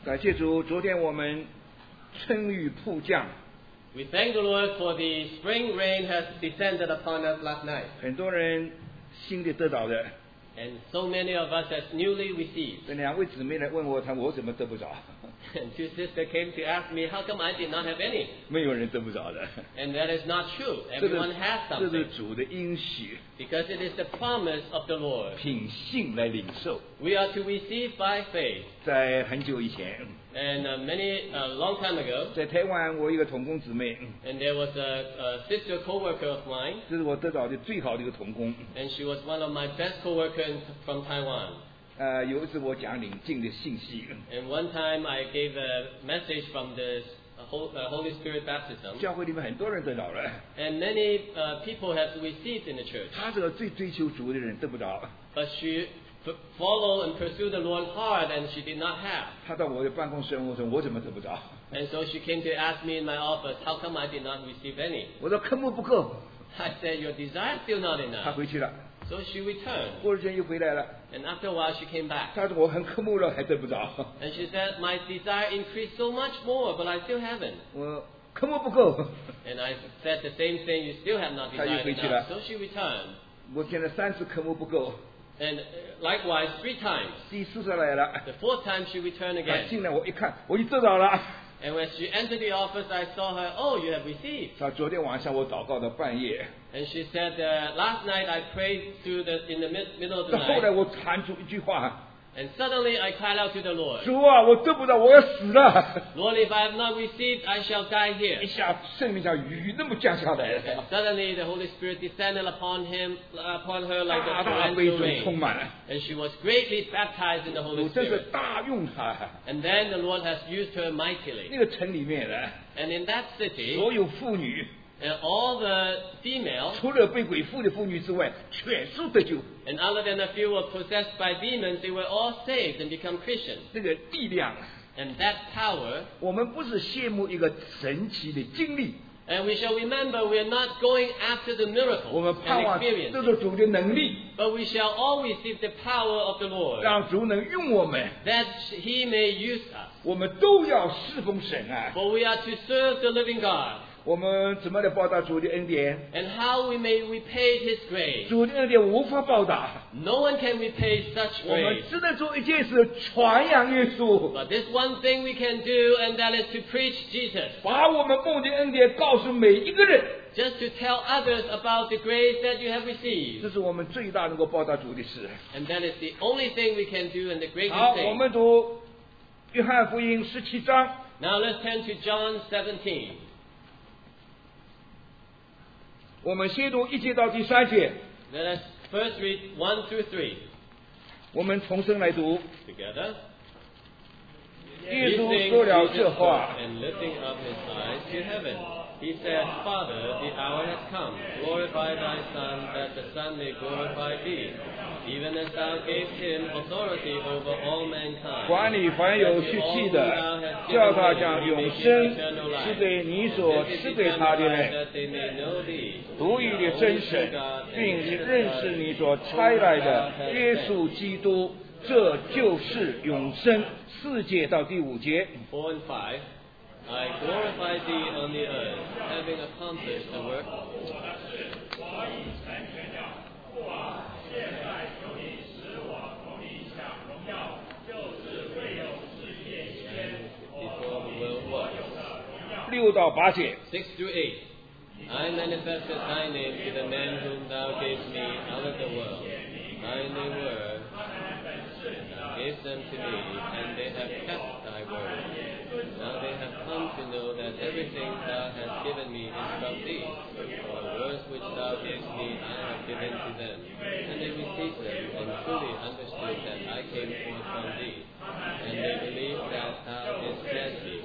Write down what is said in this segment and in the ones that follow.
感谢主，昨天我们春雨普降， We thank the Lord for the spring rain has descended upon us last night. 很多人新的得到的。 And so many of us has newly received. 这两位姊妹来问我，我怎么得不着？ And two sisters came to ask me, how come I did not have any? 没有人得不着的。 And that is not true. 这个 Everyone has 这是 something. 主的应许， Because it is the promise of the Lord. 凭信来领受。 We are to receive by faith. 在很久以前， And long time ago, 在台湾，我有一个同工姊妹， and there was a sister co-worker of mine, 这是我得到的最好的一个同工。 and she was one of my best co-workers from Taiwan. 有一次我讲领敬的信息， And one time I gave a message from the Holy Spirit baptism, 教会里面很多人得到了， and many people have received in the church. 他这个最追求主的人得不着。 But she followed and pursued the Lord hard, and she did not have. 他到我的办公室问我说：“我怎么得不着 And so she came to ask me in my office, how come I did not receive any?？” 我说：“科目不够。 I said, your desire is still not ” 他 enough. 回去了， So she returned, 过了阵又回来了。 and after a while she came back. 他说：“我很科目了，还得不着。 And she said, my desire increased so much more, but I still haven't. ” 我科目不够。 And I said the same thing, you still have not desired 她又回去了。 enough. So she returned. 我现在3次科目不够， And likewise, 3 times. 第4次来了。 The 4th time she returned 他 again. 进来我一看，我就得到了。 And when she entered the office, I saw her, oh, you have received. 他昨天晚上我祷告到半夜， And she said, last night I prayed in the middle of the 到后来 night. 我喊出一句话 And suddenly I cried out to the：“ Lord, 主啊，我得不到，我要死了。 Lord, if I have not received, I shall die ” here. 一下圣灵像雨那么降下来 And suddenly the Holy Spirit descended upon her like 大 a 大悲 torrential 中充 rain. 满了。 And she was greatly baptized in the 主 Holy 真是 Spirit. 大用他。 And then the Lord has used her mightily. 那个城里面呢， And in that city, 所有妇女， and all the females, 除了被鬼附的妇女之外，全数得救。 and other than a few were possessed by demons, they were all saved and become Christians. 这个力量， And that power, 我们不是羡慕一个神奇的经历， and we shall remember we are not going after the 我 miracles 们盼 and 望这 experiences, 个主的能力， but we shall all receive the power of the Lord, 让主能用我们， that He may use us. 我们都要侍奉神啊！ For we are to serve the living God, 我们怎么来报答主的恩典？ and how we may repay His grace. 主的恩典无法报答， No one can repay such 我们 grace. 只能做一件事：传扬耶稣， But there's one thing we can do, and that is to preach Jesus. 把我们梦的恩典告诉每一个人。 Just to tell others about the grace that you have 这 received. 是我们最大能够报答主的事。 And that is the only thing we can do and the greatest 好，我 thing. 们读约翰福音17章， Now let's turn to John 17. 我们先读1节到第3节， Let us first read 1 through 3 我们重新来读。 together. 耶 These 稣 things 说了 Jesus 这 spoke, 话， and lifting up his eyes to heaven, he said, Father, the hour has come. Glorify thy Son, that the Son may glorify thee, even as thou gavest him authority over all mankind. 管理凡有血气的，叫他将永生赐给你所赐给他的人， that they may know thee, 独一的真神，并认识你所差来的耶稣基督，这就是永生。4节到第5节。 4 and 5. I glorify thee on the earth, having accomplished the work. Before the world was. 6到8节。 6 through 8. I manifested thy name to the men whom thou gavest me out of the world. Thine they were, thou gavest them to me, and they have kept thy word. Now they have come to know that everything thou hast given me is from thee. For the words which thou gavest me I have given to them, and they received them, and truly understood that I came forth from thee. And they believed that thou didst send me.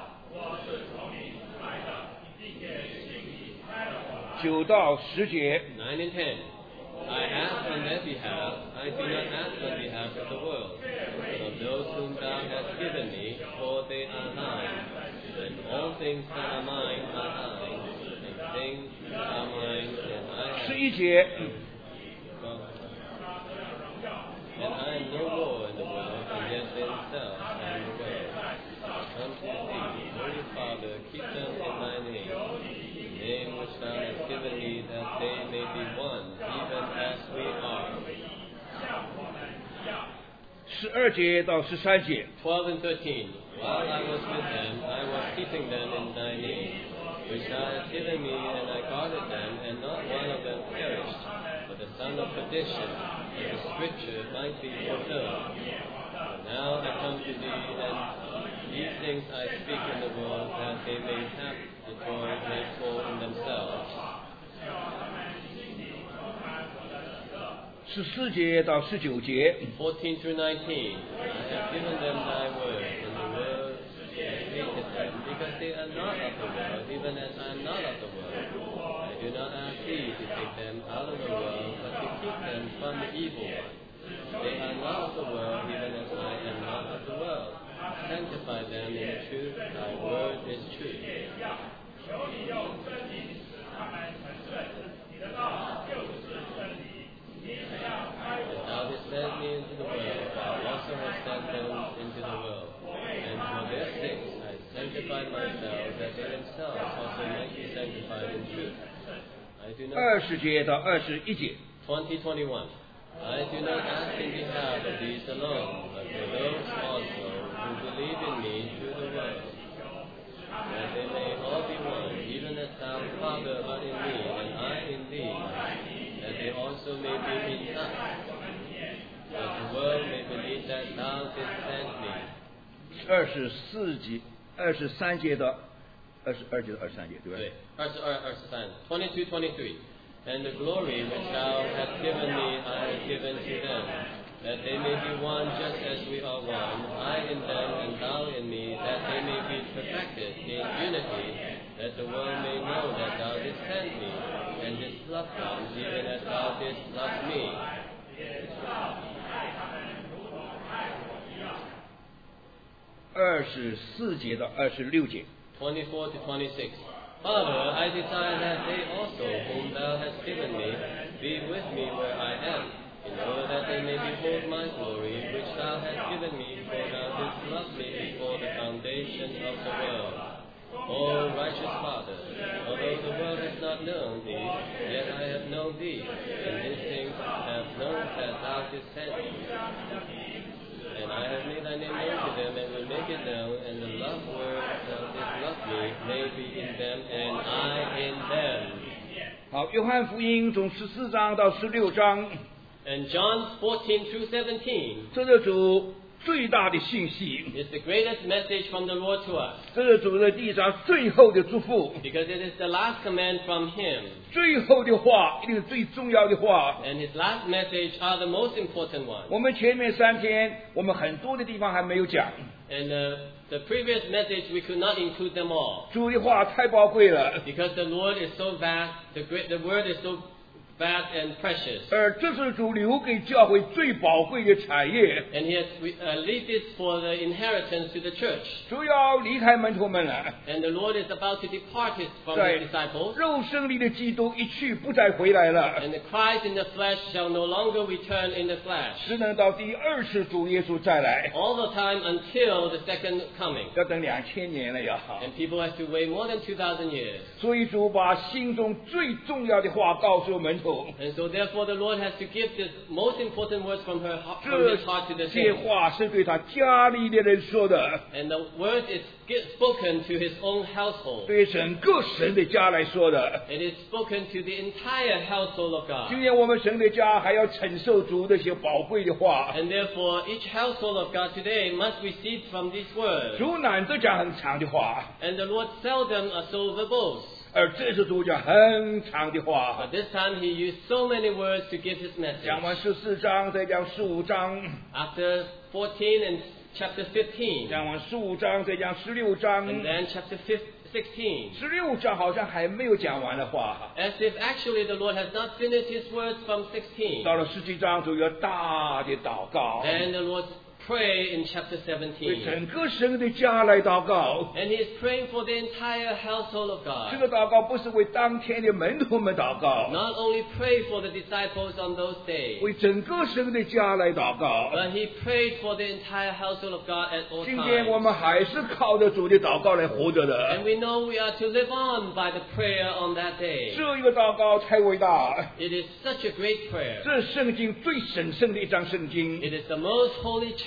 9到10节。 9 and 10. I ask on their behalf, I do not ask on behalf of the world, but of those whom thou hast given me, for they are thine. And all things that are mine are thine, and things that are mine and I have. 11节。 And I am no more in the world, and yet they themselves are in the world. 12节到13节。 12 and 13. While I was with them, I was keeping them in thy name, which thou hast given me, and I guarded them, and not one of them perished, but the son of perdition, that the scripture might be fulfilled. Now I come to thee, and these things I speak in the world, that they may have the joy made full in themselves. 14节到19节。 14 through 19. I have given them thy word, and the world hated them, because they are not of the world, even as I am not of the world. I do not ask thee to take them out of the world, but to keep them from the evil one. They are not of the world, even as I am not of the world. Sanctify them in the truth, thy word is truth. As thou hast sent me into the world, thou also hast sent them into the world. And for their sakes I sanctified myself, that they themselves also might be sanctified in truth. I do not 20节到21节。 20:21. I do not ask in behalf of these alone, but for those also who believe in me through the word, that they may all be one, even as thou, Father, art in me, and I in thee, that they also may be in us, that the world may believe that thou didst send me. 24节、23节到22节到23节，对吧？ 对，22, 23, 22, 23. And the glory which thou hast given me, I have given to them, that they may be one just as we are one, I in them and thou in me, that they may be perfected in unity, that the world may know that thou didst send me, and didst love them, even as thou didst love me. 24节到26节。 24 to 26. Father, I desire that they also, whom thou hast given me, be with me where I am, in order that they may behold my glory, which thou hast given me, for thou didst love me before the foundation of the world. O righteous Father, although the world has not known thee, yet I have known thee, and these things have known that thou didst send me. And I have made thy name known to them, and will make it known, and the love word thou didst love me may be in them, and I in them. 好，约翰福音从14章到16章， And John 14 through 17 这是主最大的信息， is the greatest message from the Lord to us, 这是主在地上最后的祝福， because it is the last command from Him, 最后的话，一定是最重要的话。 and His last message are the most important ones. 我们前面3天，我们很多的地方还没有讲， And the previous message, we could not include them all, 主的话太宝贵了， because the Lord is so vast, the word is so vast and precious. 而这是主留给教会最宝贵的产业。 And He has leave this for the inheritance to the church. 主要离开门徒们了， And the Lord is about to depart from 在 His disciples. 肉身里的基督一去不再回来了， And the Christ in the flesh shall no longer return in the flesh, 只能到第2次主耶稣再来， all the time until the second coming. 要等2000年了要。 And people have to wait more than 2,000 years. 所以主把心中最重要的话告诉门徒， And so therefore the Lord has to give the most important words from His heart to the 这些 saints. 话是对他家里的人说的， And the word is spoken to His own household. 对整个神的家来说的。 It is spoken to the entire household of 今 God. 天我们神的家还要承受主这些宝贵的话， And therefore each household of God today must receive from these words. 主难得讲很长的话， And the Lord seldom are so verbose. 而这次主讲很长的话 But，this time He used so many words to give His 讲完 message. 14章，再讲15章， After 14 and chapter 15, 讲完15章，再讲16章 and then chapter 16. ，16章好像还没有讲完的话， As if actually the Lord has not finished His words from 16. 到了17章就有大的祷告， And the Lord pray in chapter 为 17. 整个神的家来祷告。 And He is praying for the entire household of 这 God. 个祷告不是为当天的门徒们祷告， Not only pray for the disciples on those days, 为整个神的家来祷告。 but He prayed for the entire household of God at all 今天我 times. 们还是靠着主的祷告来活着 And 的， we know we are to live on by the prayer on that day. 这一个祷告太伟大， It is such a great prayer. 这是圣经最神圣的一章圣经。 It is the most holy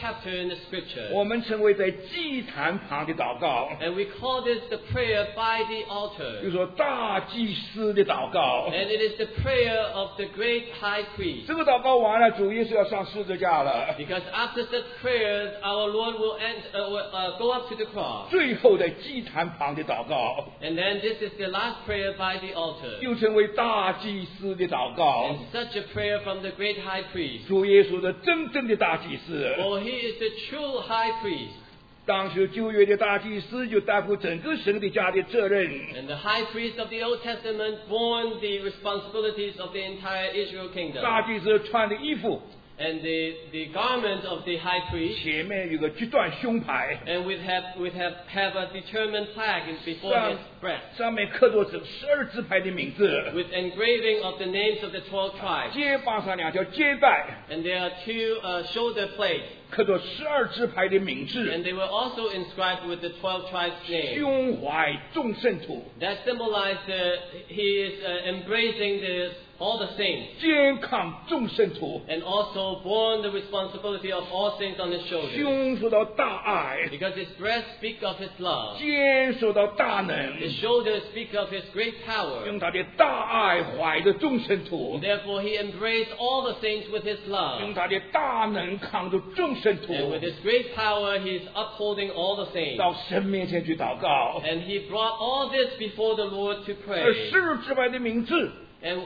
chapter in the scripture. 我们称为在祭坛旁的祷告， And we call this the prayer by the 就 altar. 说大祭司的祷告。 And it is the prayer of the great high priest. 这个祷告完了，主耶稣要上十字架了。 Because after such prayers, our Lord will go up to the cross. 最后在祭坛旁的祷告， And then this is the last prayer by the altar. 又称为大祭司的祷告。 And such a prayer from the great high priest. 主耶稣的真正的大祭司， For he is the true high priest. 当时旧约的大祭司就担负整个神的家的责任。 And the high priest of the Old Testament borne the responsibilities of the entire Israel kingdom. 大祭司穿的衣服 And the garment of the high priest, 前面有个决断胸牌， and we have a determined flag before his breast, 上面刻着12支派的名字， with engraving of the names of the 12 tribes. 肩膀上2条肩带 And there are 2 shoulder plates, 刻着12支派的名字， and they were also inscribed with the 12 tribes' names. 胸怀众圣徒， That symbolized he is embracing all the saints, 肩扛众圣徒， and also borne the responsibility of all saints on his shoulders. 胸说到大爱， Because his breast speaks of his love, 肩说到大能， his shoulders speak of his great power. 用他的大爱怀着众圣徒， Therefore he embraced all the saints with his 用 love. 他的大能扛着众圣徒， And with his great power he is upholding all the saints. 到神面前去祷告。 And he brought all this before the Lord to 而 pray. 12支派的名字 And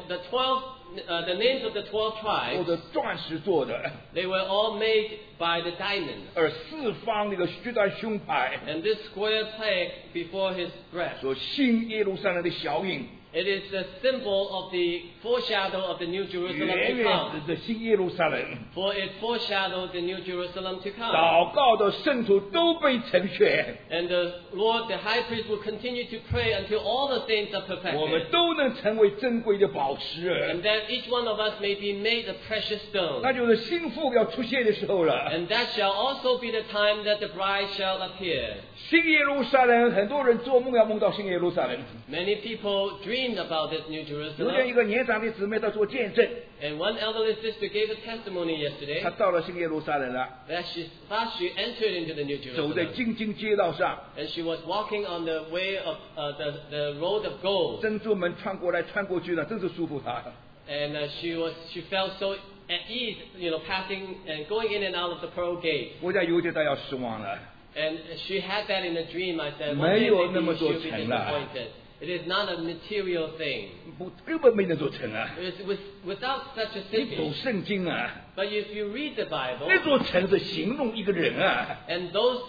the names of the 12 都 tribes, 是钻石做的， they were all made by the diamonds. 而四方那个决断胸牌 And this square plaque before his breast, 所新耶路撒冷的小影， it is the symbol of the foreshadow of the New Jerusalem 远 to 远 come. 指着新耶路撒冷。 For it foreshadowed the New Jerusalem to come. 祷告的圣徒都被成全， And the Lord, the high priest, will continue to pray until all the saints are 我们 perfected. 都能成为珍贵的宝石。 And that each one of us may be made a precious 那 stone. 就是新妇要出现的时候了。 And that shall also be the time that the bride shall appear. 新耶路撒冷，很多人做梦要梦到新耶路撒冷。 Many people dreamed about this New 有天一 Jerusalem. 个年长的姊妹她做见证， And one elderly sister gave a testimony 她 yesterday 到了新耶路撒冷了， that first she entered into the New 走在 Jerusalem. 京津街道上， And she was walking on the way of the road of gold. 珍珠门穿过来穿过去呢，真是舒服她。 And she felt so at ease, passing and going in and out of the pearl gate. 我家有点她要失望了， And she had that in a dream. I said, one 没 day 有那么 maybe 多 she'll be 成了。 disappointed. It is not a material thing. 根本没能做成啊！ It is without such a 你读 thing. 圣经啊， But if you read the Bible, 那座城是形容一个人啊， and those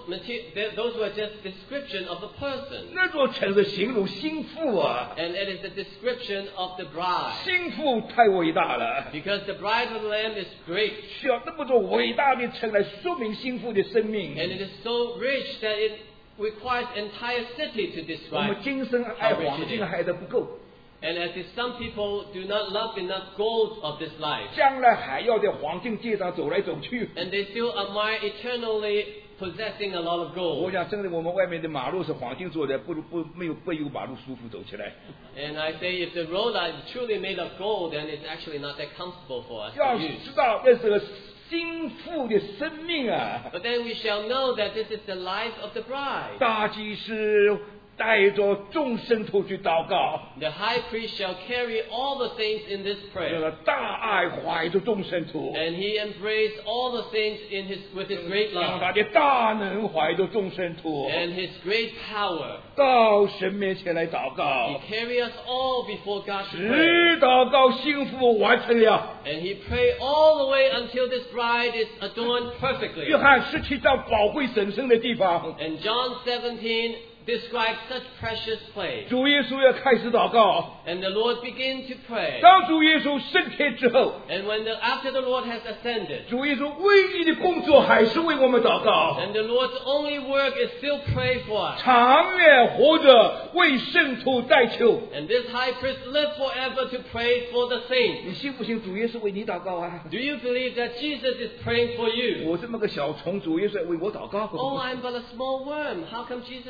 were just description of a person. 那座城是形容心腹啊， And it is the description of the bride. 心腹太伟大了， Because the bride of the Lamb is great. 需要那么多伟大的城来说明心腹的生命。 And it is so rich that it requires entire city to 我们 describe. 今生爱黄金爱的不够， And as if some people do not love enough gold of this life, 将来还要在黄金街上走来走去。 and they still admire eternally possessing a lot of 我 gold. 想，真的，我们外面的马路是黄金做的，没有马路舒服走起来。 And I say, if the road are truly made of gold, then it's actually not that comfortable for us 要 to use. 知道，那是个心腹的生命啊！ But then we shall know that this is the life of the bride. 大祭司带着众圣徒去祷告， The high priest shall carry all the saints in this 那 prayer. 个大爱怀着众圣徒， And he embraced all the saints with his great 让 love 他的大能怀着众圣徒， and his great power. 到神面前来祷 He 告， carry us all before God to 直 pray. 祷告幸福完成了。 And he prayed all the way until this bride is adorned 约 perfectly. 翰17章宝贵神圣的地方， And John 17 describes such precious place. 主耶稣要开始祷告。 And the Lord began to pray. 当主耶稣升天之后， And after the Lord has ascended, 主耶稣唯一的工作还是为我们祷告， and the Lord's only work is still pray for us. 长远活着为圣徒代求。 And this high priest lived forever to pray for the saints. 你信不信主耶稣为你祷告啊？ Do you believe that Jesus is praying for you? 我这么个小虫，主耶稣为我祷告。 Oh, I'm but a small worm. How come Jesus is praying for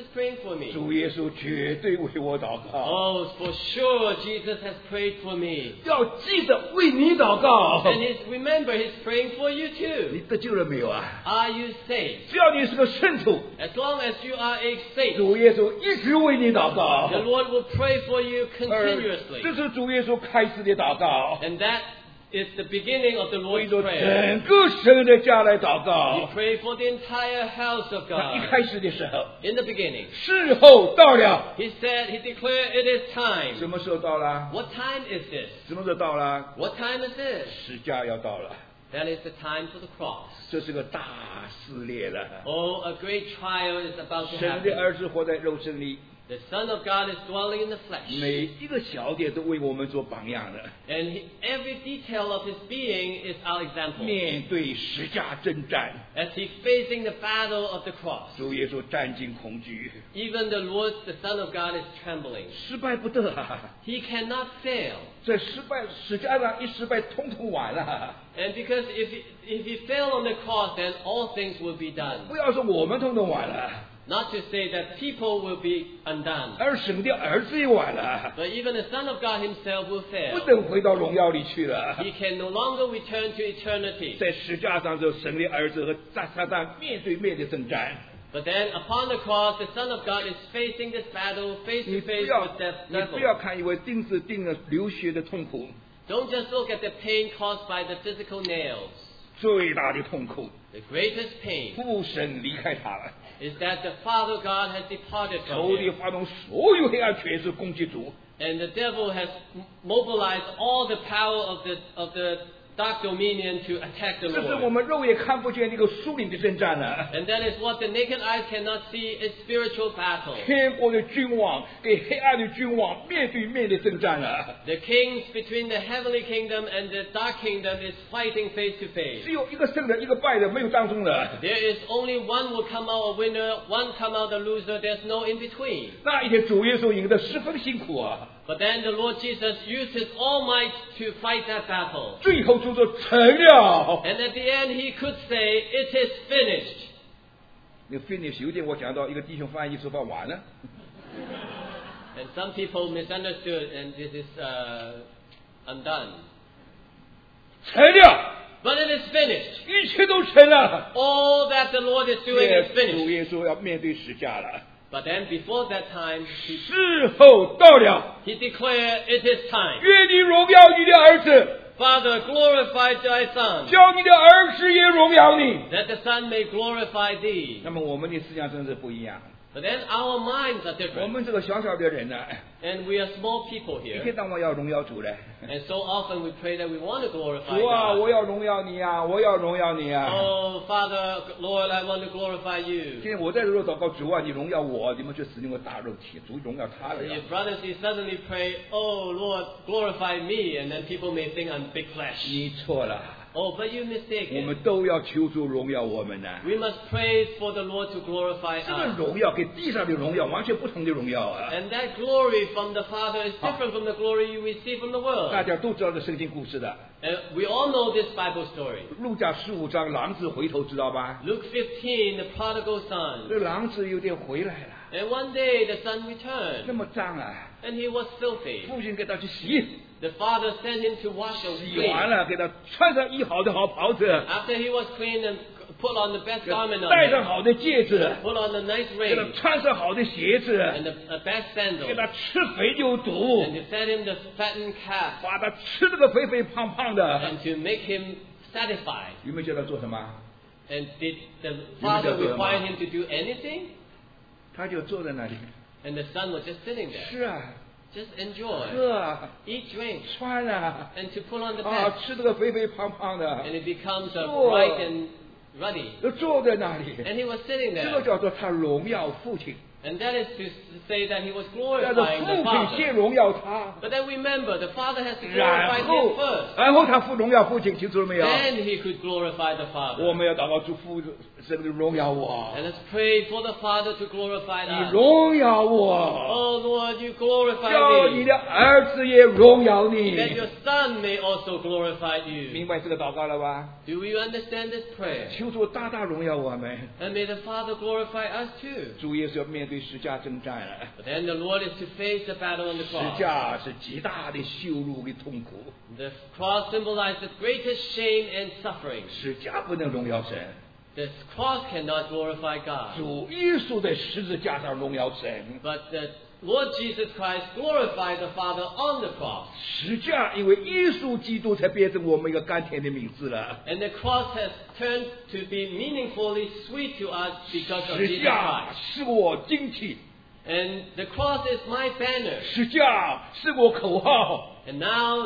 for me. 主耶稣绝对为我祷告。 Oh, for sure, Jesus has prayed for me. 要记得为你祷告。 And remember, He's praying for you 你 too. 得救了没有啊？ Are you saved? 只要你是个圣徒， As long as you are a saint, 主耶稣一直为你祷告。 the Lord will pray for you 而 continuously. 这是主耶稣开始的祷告， And that is the beginning of the 为 Lord's 着 Prayer. 整个神的家来祷 You 告。 pray for the entire house of 他一 God. 开始的时候， In the beginning, 事后到了， He said, He declared it is 什 time. 么时候到了？ What time is this? 什么时候到了？ What time is this? 十架要到了， That is the time for the cross. 这是个大撕裂了。 Oh, a great trial is about to 神的 happen. 儿子活在肉身里， The Son of God is dwelling in the flesh. 每一个小点都为我们做榜样的。 And every detail of His being is our example. 面对十架征战， As He's facing the battle of the cross. 主耶稣战惊恐惧， Even the Lord, the Son of God, is trembling. 失败不得啊！ He cannot fail. 在十架上一失败，统统完了。 And because if he fail on the cross, then all things will be done. 不要说我们统统完了， Not to say that people will be undone. 而神的儿子也完了， But even the Son of God Himself will 不 fail. 能回到荣耀里去了。 He can no longer return to eternity. 在十架上，就神的儿子和撒旦面对面的征战。 But then upon the cross, the Son of God is facing this battle face 你 to 不 face 要 with the 你不 devil. 要看以为钉子钉了流血的痛苦， Don't just look at the pain caused by the physical nails. 最大的痛苦， The greatest pain 父神离开他了， is that the Father God has departed 仇 from 敌 him. 发动所有黑暗权势攻击主。 And the devil has mobilized all the power of the dark dominion to attack the 这是我 Lord. 们肉眼看不见的一个属灵的征战了。 And that is what the naked eyes cannot see, is spiritual battle. 天国的君王跟黑暗的君王面对面的征战了。 The kings between the heavenly kingdom and the dark kingdom is fighting face to face. 只有一个胜的，一个败的，没有当中的。 There is only one will come out a winner, one come out a loser. There's no in between. 那一天主耶稣赢得十分辛苦啊！ But then the Lord Jesus used His all might to fight that battle. 最后主说成了。 And at the end He could say, "It is finished." 那 finish 有点我讲到一个弟兄翻译说法完了， And some people misunderstood, and this is undone. 成了， But it is finished. 一切都成了。 All that the Lord is doing is 主 finished. 耶稣要面对十架了， But then before that time, 事后到了， He declared, "It is time." 愿你荣耀你的儿子， Father, glorify Thy Son, 叫你的儿子也荣耀你。 that the Son may glorify Thee. 那么我们的思想真是不一样。 But then our minds are 我 different. 们这个小小的人呢， And we are small people 一天 here. 到晚要荣耀主嘞。 And so often we pray that we want to glorify 主啊， God. 我要荣耀你啊，我要荣耀你啊。 Oh, Father, Lord, I want to glorify You. 现在我在这祷告，主啊，你荣耀我，你们却使用个大肉体，主荣耀他了呀。 If brothers you suddenly pray, "Oh Lord, glorify me," and then people may think I'm big flesh. 你错了， Oh, but you 我 mistaken. 们都要求主荣耀我们呢。 We must pray for the Lord to glorify 这个 us. 荣耀跟地上的荣耀完全不同的荣耀啊！ And that glory from the Father is different from the glory you receive from the 大 world. 家都知道这圣经故事的， And we all know this Bible story. 路加15章狼子回头，知道吧？ Luke 15, the prodigal son. 这狼子有点回来了， And one day the son 那 returned, 么脏啊！ and he was filthy. 父亲给他去洗， The father sent him to wash and 洗完 clean. 了给他穿上衣好的好袍子， After he was clean and put on the best 给他 garment 戴 on 上 him, 好的戒指， put on the nice 给他 ring 穿上好的鞋子， and the best 给 sandals, 他吃肥牛肚， and to set him the fattened calf, 把他吃这个肥肥胖胖的。 and to make him satisfied. 有没有叫他做什么？ And did the father You mean require him to do anything? 他就坐在那里。 And the son was just sitting there. 是啊， Just enjoy, 喝啊， eat, drink, 穿啊， and to put on the 啊， best. 吃这个肥肥胖胖的， And it becomes Oh. bright and ruddy. 就坐在那里。 And he was sitting 这个 there. 叫做他荣耀父亲， And that is to say that he was 叫做 glorifying 父 the 亲 father. 先荣耀他， But then remember, the father has to 然 glorify 后 him first. 然后他父荣耀父亲，清楚了没有？ Then he could glorify the 我 father. 们要祷告祝福神的荣耀我， And let's pray for the father to glorify 你 us. 荣耀我， Oh Lord, you 叫 glorify 你 me. 的儿子也荣耀 That 你。 your son may also glorify you. 明白这个祷告了吧？ Do you understand this prayer? 求主大大荣耀我们。 And may the Father glorify us too. 主耶稣要面对十架征战了。 But then the Lord is to face the battle on the 十 cross. 架是极大的羞辱跟痛苦， The cross symbolizes the greatest shame and suffering. 十架不能荣耀神， The cross cannot glorify God. 主耶稣在十字架上荣耀神。 But the Lord Jesus Christ glorified the Father on the cross. 十架因为耶稣基督才变成我们一个甘甜的名字了。 And the cross has turned to be meaningfully sweet to us because of 十 Jesus 架 Christ. 是我惊奇， And the cross is my banner. 十架是我口号。 And now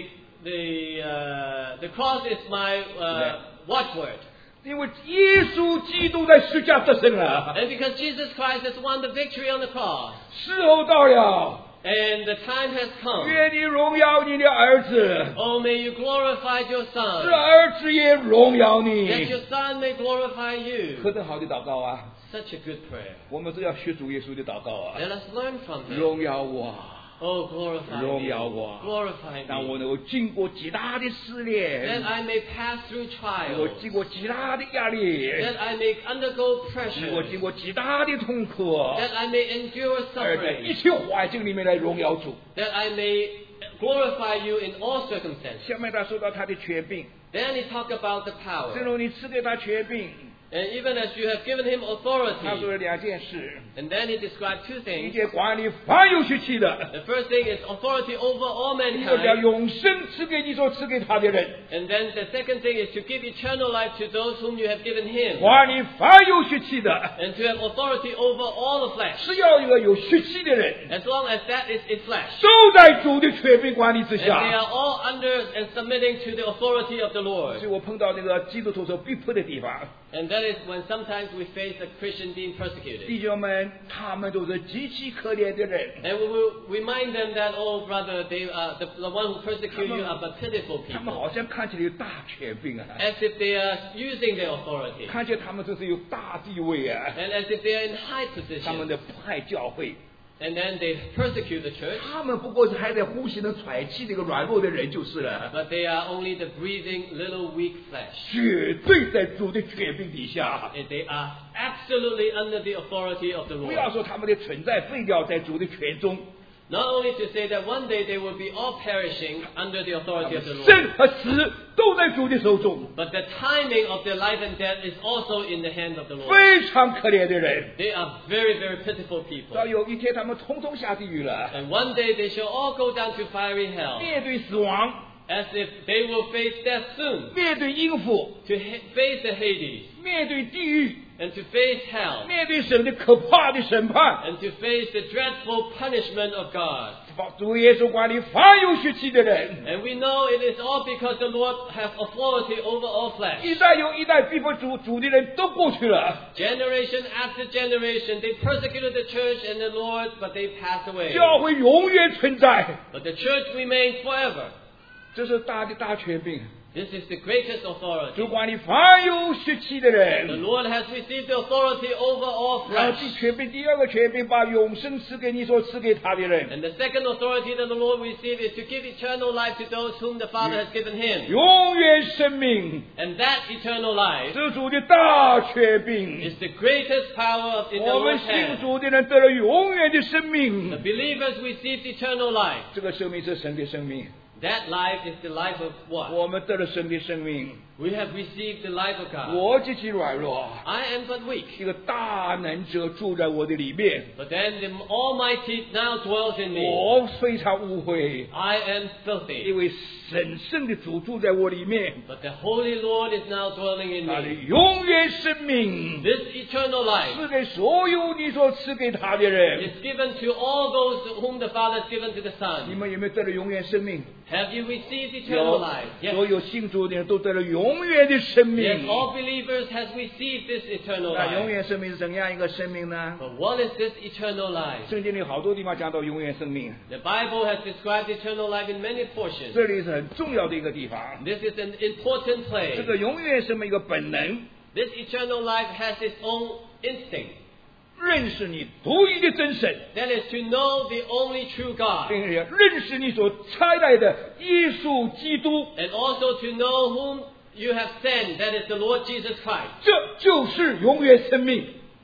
the cross is my watchword. 因为耶稣基督在十架得胜了， And because Jesus Christ has won the victory on the cross. 时候到了， And the time has come. 愿你荣耀你的儿子， Oh, may you glorify your 使 Son. 儿子也荣耀 That 你。 your Son may glorify 何 you. 等好的祷告啊！ Such a good prayer. 我们都要学主耶稣的祷告啊！ Let us learn from him. 荣耀我， Oh, glorify 荣 me. 耀我， Glorify 让我 me. 能够经过极大的试 That 炼， I may pass through 能够 trials. 经过极大的压力， That I may undergo 能够 pressure. 经过极大的痛苦， That I may endure 而在一 suffering. 切环境里面来荣耀主。 That I may glorify you in all circumstances. 下面他说到他的权柄， Then he talked about the 正 power. 如你赐给他权柄， And even as you have given him 他说 authority. 了两件事： And then he described two 第一 things. 件管理凡有血气的， The first thing is authority over all 第二叫 mankind. 永生赐给你所赐给他的人。 And then the second thing is to give eternal life to those whom you have given him. 管理凡有血气的， And to have authority over all the flesh. 是要一个有血气的人， As long as that is in flesh. 都在主的权柄管理之 And they 下。 are all under and submitting to the authority of the 所 Lord. 以我碰到那个基督徒所逼迫的地方， And that is when sometimes we face a Christian being 弟 persecuted. 兄们，他们都是极其可怜的人， And we will remind them that, oh brother, they are the one who persecute you are but pitiful 他们 people. 好像看起来有大权柄啊， As if they are using their authority. 看起来他们真是有大地位啊， And as if they are in high 他们 position. 的迫害教会， And then they persecute the church. 他们不过是还在呼吸能喘气的一个软弱的人就是了， But they are only the breathing little weak flesh. 绝对在主的权柄底下。 And they are absolutely under the authority of the 不 Lord. 要说他们的存在废掉在主的权中， Not only to say that one day they will be all perishing under the 他 authority 们 of the Lord. 生和死都在主的手中， But the timing of their life and death is also in the hand of the Lord. 非常可怜的人。 They are very, very pitiful people. 到有一天他们通通下地狱了， And one day they shall all go down to fiery hell. 面对死亡， As if they will face death soon. 面对阴府， To face the Hades. 面对地狱， And to face hell. 面对神的可怕的审判。 And to face the dreadful punishment of God. 主耶稣管理凡有血气的人， And we know it is all because the Lord has authority over all flesh. 一代又一代逼迫主的人都过去了， Generation after generation, they persecuted the church and the Lord, but they passed away. 教会永远存在。 But the church remains forever. 这是大的大权柄， This is the greatest authority. 主管理凡有血气的 The 人。 Lord has received the authority over all 然后 flesh. 第二个权柄，把永生赐给你所赐给他的人， And the second authority that the Lord received is to give eternal life to those whom the Father has given him. 永远生命， And that eternal life 是主的大权柄。 is the greatest power in the 我们 Lord's 信 hand. 主的人得了永远的生 The 命， believers received eternal life. 这个生命是神的生命， That life is the life of what? 我们得了神的生命。 We have received the life of God. 我极其软弱， I am but weak. 一个大能者住在我的里面， But then the Almighty now dwells in me. 我非常污秽， I am filthy. 因为神圣的主住在我里面， But the Holy Lord is now dwelling in 他的 me. 永远生命 This eternal life 赐给所有你所赐给他的人。 is given to all those whom the Father has given to the 你 Son. 们有没有得了永远生命？ Have you received eternal 有， life? 所 Yes. 有信主的人都得了永远的生命。 Yes, all believers has received this eternal 那永 life. 远生命是怎样一个生命呢？ But what is this eternal life? 圣经里好多地方讲到永远生命， The Bible has described eternal life in many portions. 这里是很重要的一个地方。 This is an important 这 place. 个永远生命一个本能， This eternal life has its own instinct. 认识你独一的真神， That is to know the only true God. 并且认识你所差来的耶稣基督， And also to know whom you have sent. That is the Lord Jesus Christ. 这就是永远生命。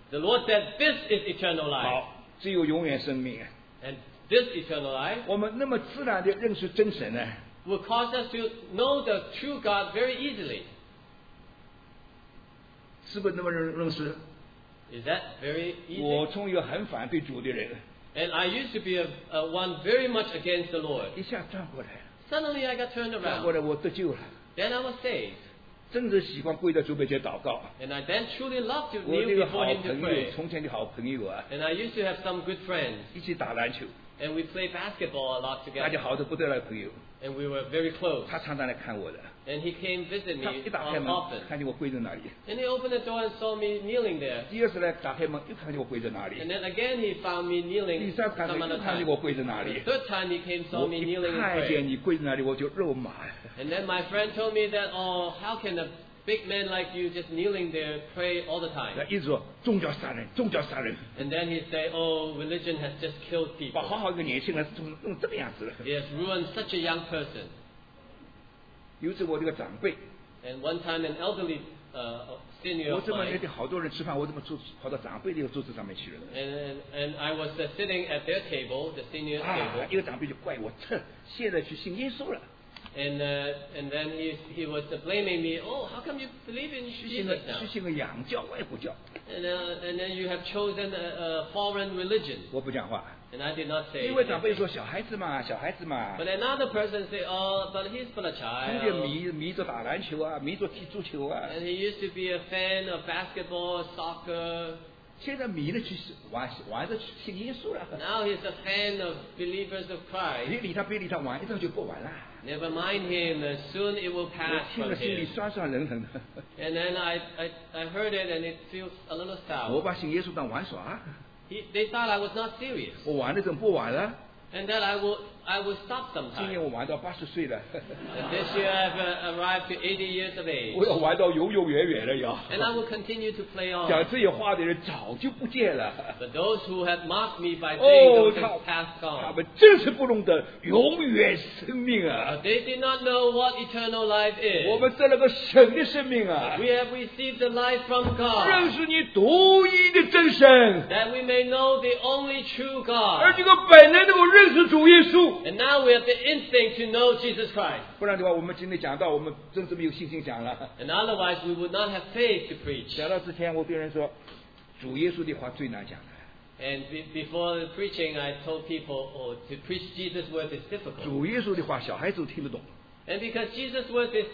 The Lord said, this is eternal life. 好，只有永远生命。 And this eternal life 我们那么自然的认识真神呢？ will cause us to know the true God very easily. 是不是那么认识？ Is that very 我 easy? 从一个很反对主的人， And I used to be a one very much against the Lord. 一下转过来， Suddenly I got turned 转过 around. 来我得救了， Then I was saved. 真是喜欢跪在主面前祷告。 And I then truly loved to 我这 kneel 个 before 好 Him 朋 to 友， pray. 从前的好朋友啊， And I used to have some good friends. 一起打篮球， And we played basketball a lot 大家 together. 好的不得了的朋友。 And we were very close. 他常常来看我的， And he came visit 他 me 一打开门 often. 看见我跪在那里， And he opened the door and saw me kneeling there. 第二次来打开门又看见我跪在那里 And，then again he found me 第 kneeling 三次看 some 见 other 又看见 time. 我跪在那 The 里， third time he came saw 我 me 一 kneeling in 看见 prayer. 你跪在那里，我就肉麻。 And then my friend told me that, oh, how can a big man like you just kneeling there pray all the time? 一直说宗教杀人，宗教杀人， And then he say, oh, religion has just killed 把 people. 好好一个年轻人弄这个样子。 It has ruined such a young person. 有一次我这个长辈， And one time an elderly senior 我 of 这么那 mine, 天好多人吃饭，我怎么跑到长辈那个桌子上面去了？ and I was sitting at their table, the senior's 啊， table, 一个长辈就怪我，现在去信耶稣了， and then he was blaming me, oh, how come you believe in 去信 Jesus 个 now? 去信个洋教、外国教， And then you have chosen a foreign religion. 我不讲话。 And I did not say 一位长辈 anything. 说小孩子嘛，小孩子嘛， But another person say, oh, but he's but a 从前 child. 迷着打篮球啊，迷着踢足球啊， And he used to be a fan of basketball, soccer. 现在迷了去玩着去信耶稣了。 Now he's a fan of believers of 别 Christ. 理他，别理他，玩一阵就过完了。 Never mind him, soon it will 我 pass 听 from 了心里 him. 酸酸冷冷的。 And then I heard it and it feels a little 我 sour. 把信耶稣当玩耍， They thought I was not serious. 我玩了阵不玩了。 And that I will stop 今年 sometime. 我玩到80岁了， And this year I've arrived to 80 years of age. 我要玩到永永远远了要。 And I will continue to play 讲 on. 这些话的人早就不见了。 But those who have mocked me by saying 哦， those things passed 他 on. 们真是不懂得永远生命啊！ But they did not know what eternal life 我 is. 们得了个神的生命啊！ We have received the life from 认 God, 识你独一的真神， that we may know the only true 而 God. 这个本能能够认识主耶稣。 And now we have the instinct to know Jesus Christ. 不然的话，我们今天讲到，我们真是没有信心讲了。 And otherwise we would not have faith to preach. 讲到之前，我对人说，主耶稣的话最难讲的。 And before the preaching, I told people, oh, to preach Jesus' word is difficult. 主耶稣的话，小孩子都听得懂， And because Jesus' word is,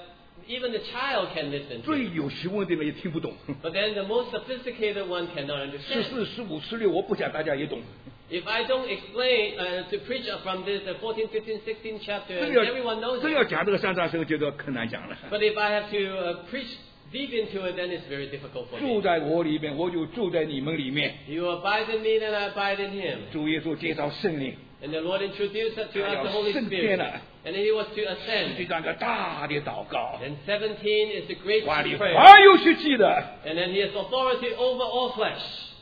even the child can listen to 最 it. 有学问的人也听不懂。 But then the most sophisticated one cannot 14、 understand. 15、16，我不讲大家也懂。 If I don't explain to preach from this 14, 15, 16 chapter, 真 and 要 everyone knows 真 it. 要讲这个三章生，觉得可难讲了。 But if I have to preach deep into it, then it's very difficult for 住 me. 在我里面，我就住在你们里面。 You abide in me, then I abide in him. 主耶稣介绍圣灵， And the Lord introduced to us the Holy 升 Spirit. 天了。 And then he was to 这 ascend. 样个大的祷告， And 17 is the great 管理 prayer. 凡有血气的， And then he has authority over all flesh.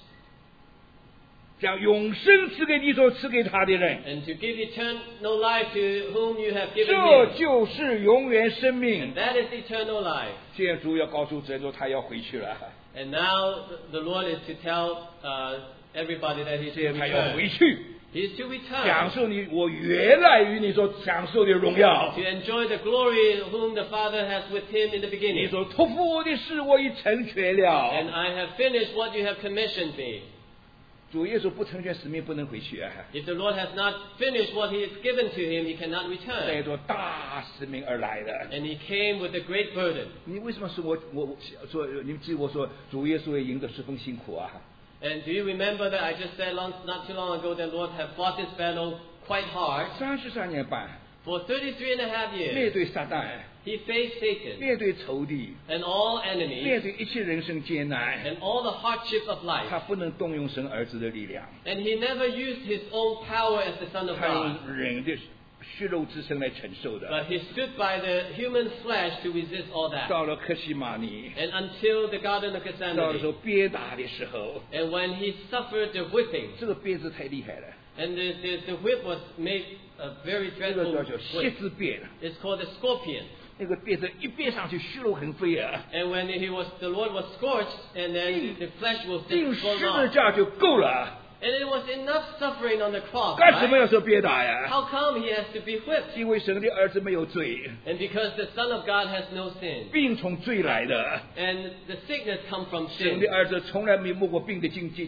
将永生赐给你所赐给他的人， And to give eternal life to whom you have given 这 him. 就是永远生命 And。that is eternal life. 现在主要告诉人说，他要回去了， And now the Lord is to tell everybody that he's 现 to 在他要 return. 回去， He is to 享 return. 受我原来与你所享受的荣耀 To。enjoy the glory whom the Father has with him in the 你 beginning. 所托付我的事，我已成全 And 了。 I have finished what you have commissioned me. 主耶稣不成全使命，不能回去啊！ If the Lord has not finished what he has given to him, he cannot 带 return. 着大使命而来的。 And he came with a great burden. 你为什么说我说你们记我说主耶稣也赢得十分辛苦啊？ And do you remember that I just said not too long ago that the Lord have fought this battle quite hard? 33年半， For 33 and a half 面 years, 对撒旦， he faced Satan 面对仇敌， and all 面 enemies 对一切人生艰难， and all the hardship of 他 life. 不能动用神儿子的力量， And he never used his own power as the Son of 他 God. 用人的血肉之身来承受的。 But he stood by the human flesh to resist all that. 到了克西马尼， And until the Garden of 到了时候 Gethsemane. 鞭打的时候， And when he suffered the whipping, 这个鞭子太厉害了， and the whip was made a very 这个 dreadful 叫蝎 whip. 子鞭， It's called a scorpion. 那个变成一憋上去虚肉横飞啊， And when the Lord was scorched, and then the flesh will 钉 just 十 fall 字 off. 架就够了， And it was enough suffering on the cross. 干什么 Right? 要受鞭打呀？ How come he has to be whipped? 因为神的儿子没有罪， And because the Son of God has no sin. 病从罪来的。 And the sickness comes from 神 sin. 的儿子从来没摸过病的境界。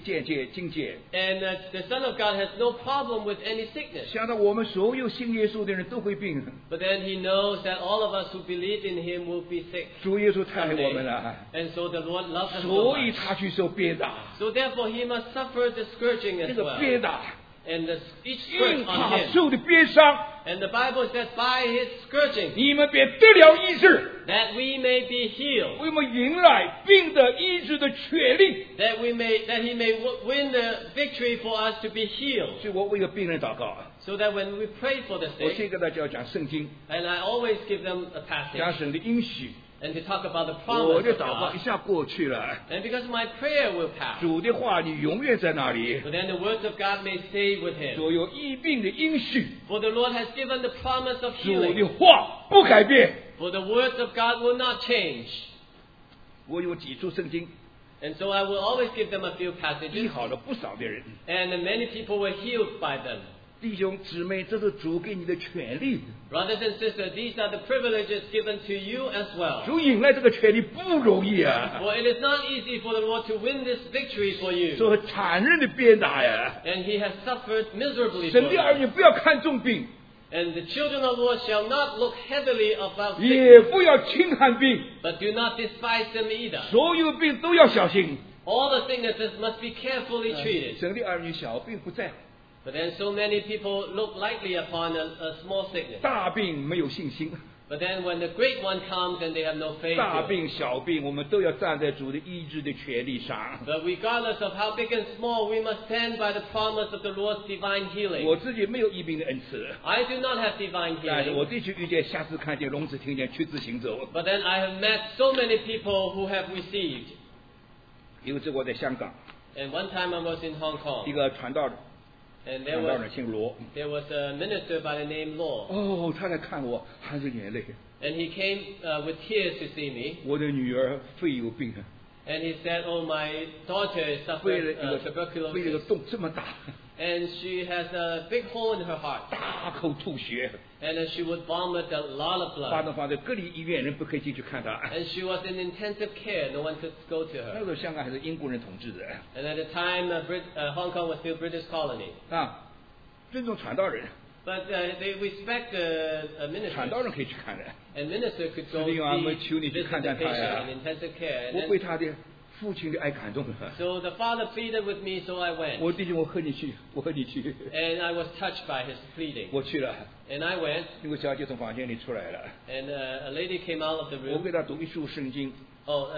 And the Son of God has no problem with any sickness. 想到我们所有信耶稣的人都会病， But then he knows that all of us who believe in him will be sick. 主耶稣太爱我们 someday. 了， And so the Lord loves us so 所以 much. 他去受鞭打。 So therefore he must suffer the scourging 这 as 个 well. 鞭打， And each 因 scourge 他 on him. 受的鞭伤， And the Bible says by his scourging 你们便得了医治。 that we may be healed. 我们迎来病的医治的权利。 That he may win the victory for us to be healed. 所以我为一个病人祷告， So that when we pray for the 我先 sick, 跟大家讲圣经， and I always give them a 讲 passage 神的应许， and to talk about the 我 promise 的 of 祷告 God. 一下过去了。 And because my prayer will pass. 主的话你永远在那里， But then the words of God may stay with him. 所有医病的应许， For the Lord has given the promise of 主的 healing. 话不改变。 For the words of God will not change. 我有几处圣经 And so I will always give them a few 医 passages. 好了不少的人， And many people were healed by them. 弟兄姊妹，这是主给你的权利。 Brothers and sisters, these are the privileges given to you as well. 主引来这个权利不容易啊， For it is not easy for the Lord to win this victory for you. 这很残忍的鞭打呀。 And he has suffered miserably for 神的儿 us. 女不要看重病， And the children of the Lord shall not look heavily about 也 sickness, 不要轻看病， but do not despise them either. 所有病都要小心。 All the sicknesses must be carefully treated. 神的儿女小病不在乎， But then so many people look lightly upon a small sickness. 大病没有信心。 But then when the great one comes and they have no faith, 大 in it. 病小病，我们都要站在主的医治的权利上。 But regardless of how big and small, we must stand by the promise of the Lord's divine 我 healing. 自己没有医病的恩赐， I do not have divine 但是我 healing. 的确遇见瞎子看见、聋子听见、瘸子行走。 But then I have met so many people who have received. 有一次我在香港， And one time I was in Hong 一 Kong, 个传道人， and 传道人姓罗。 there was a minister by the name Law, 哦，他来看我，含着眼泪。 and he came with tears to see me, 我的女儿肺有病， and he said, "Oh, my daughter is 肺了 suffering 一个肺了个 tuberculosis, 洞这么大， and she has a big hole in her heart, 大口吐血， and she would vomit a lot of 把 blood." 她放在隔离医院，人不可以进去看她。 And she was in intensive care. No one could go to 那 her. 时候香港还是英国人统治的 And at the time, Hong Kong was still British colony. 啊，尊重传道人， But they respect the 传道 minister. 人可以去看的。 And minister could go 指定啊，我们 see, 求你去 visit 看 the 看他 patient 呀 in intensive care. 我 And 被 then, 他的父亲的爱感动了。 so the father pleaded with me, so I went. 我弟兄，我和你去，我和你去。 And I was touched by his pleading. 我去了， And I went, 那个小姐从房间里出来了， and a lady came out of the 我 room. 给她读一束圣经， Oh,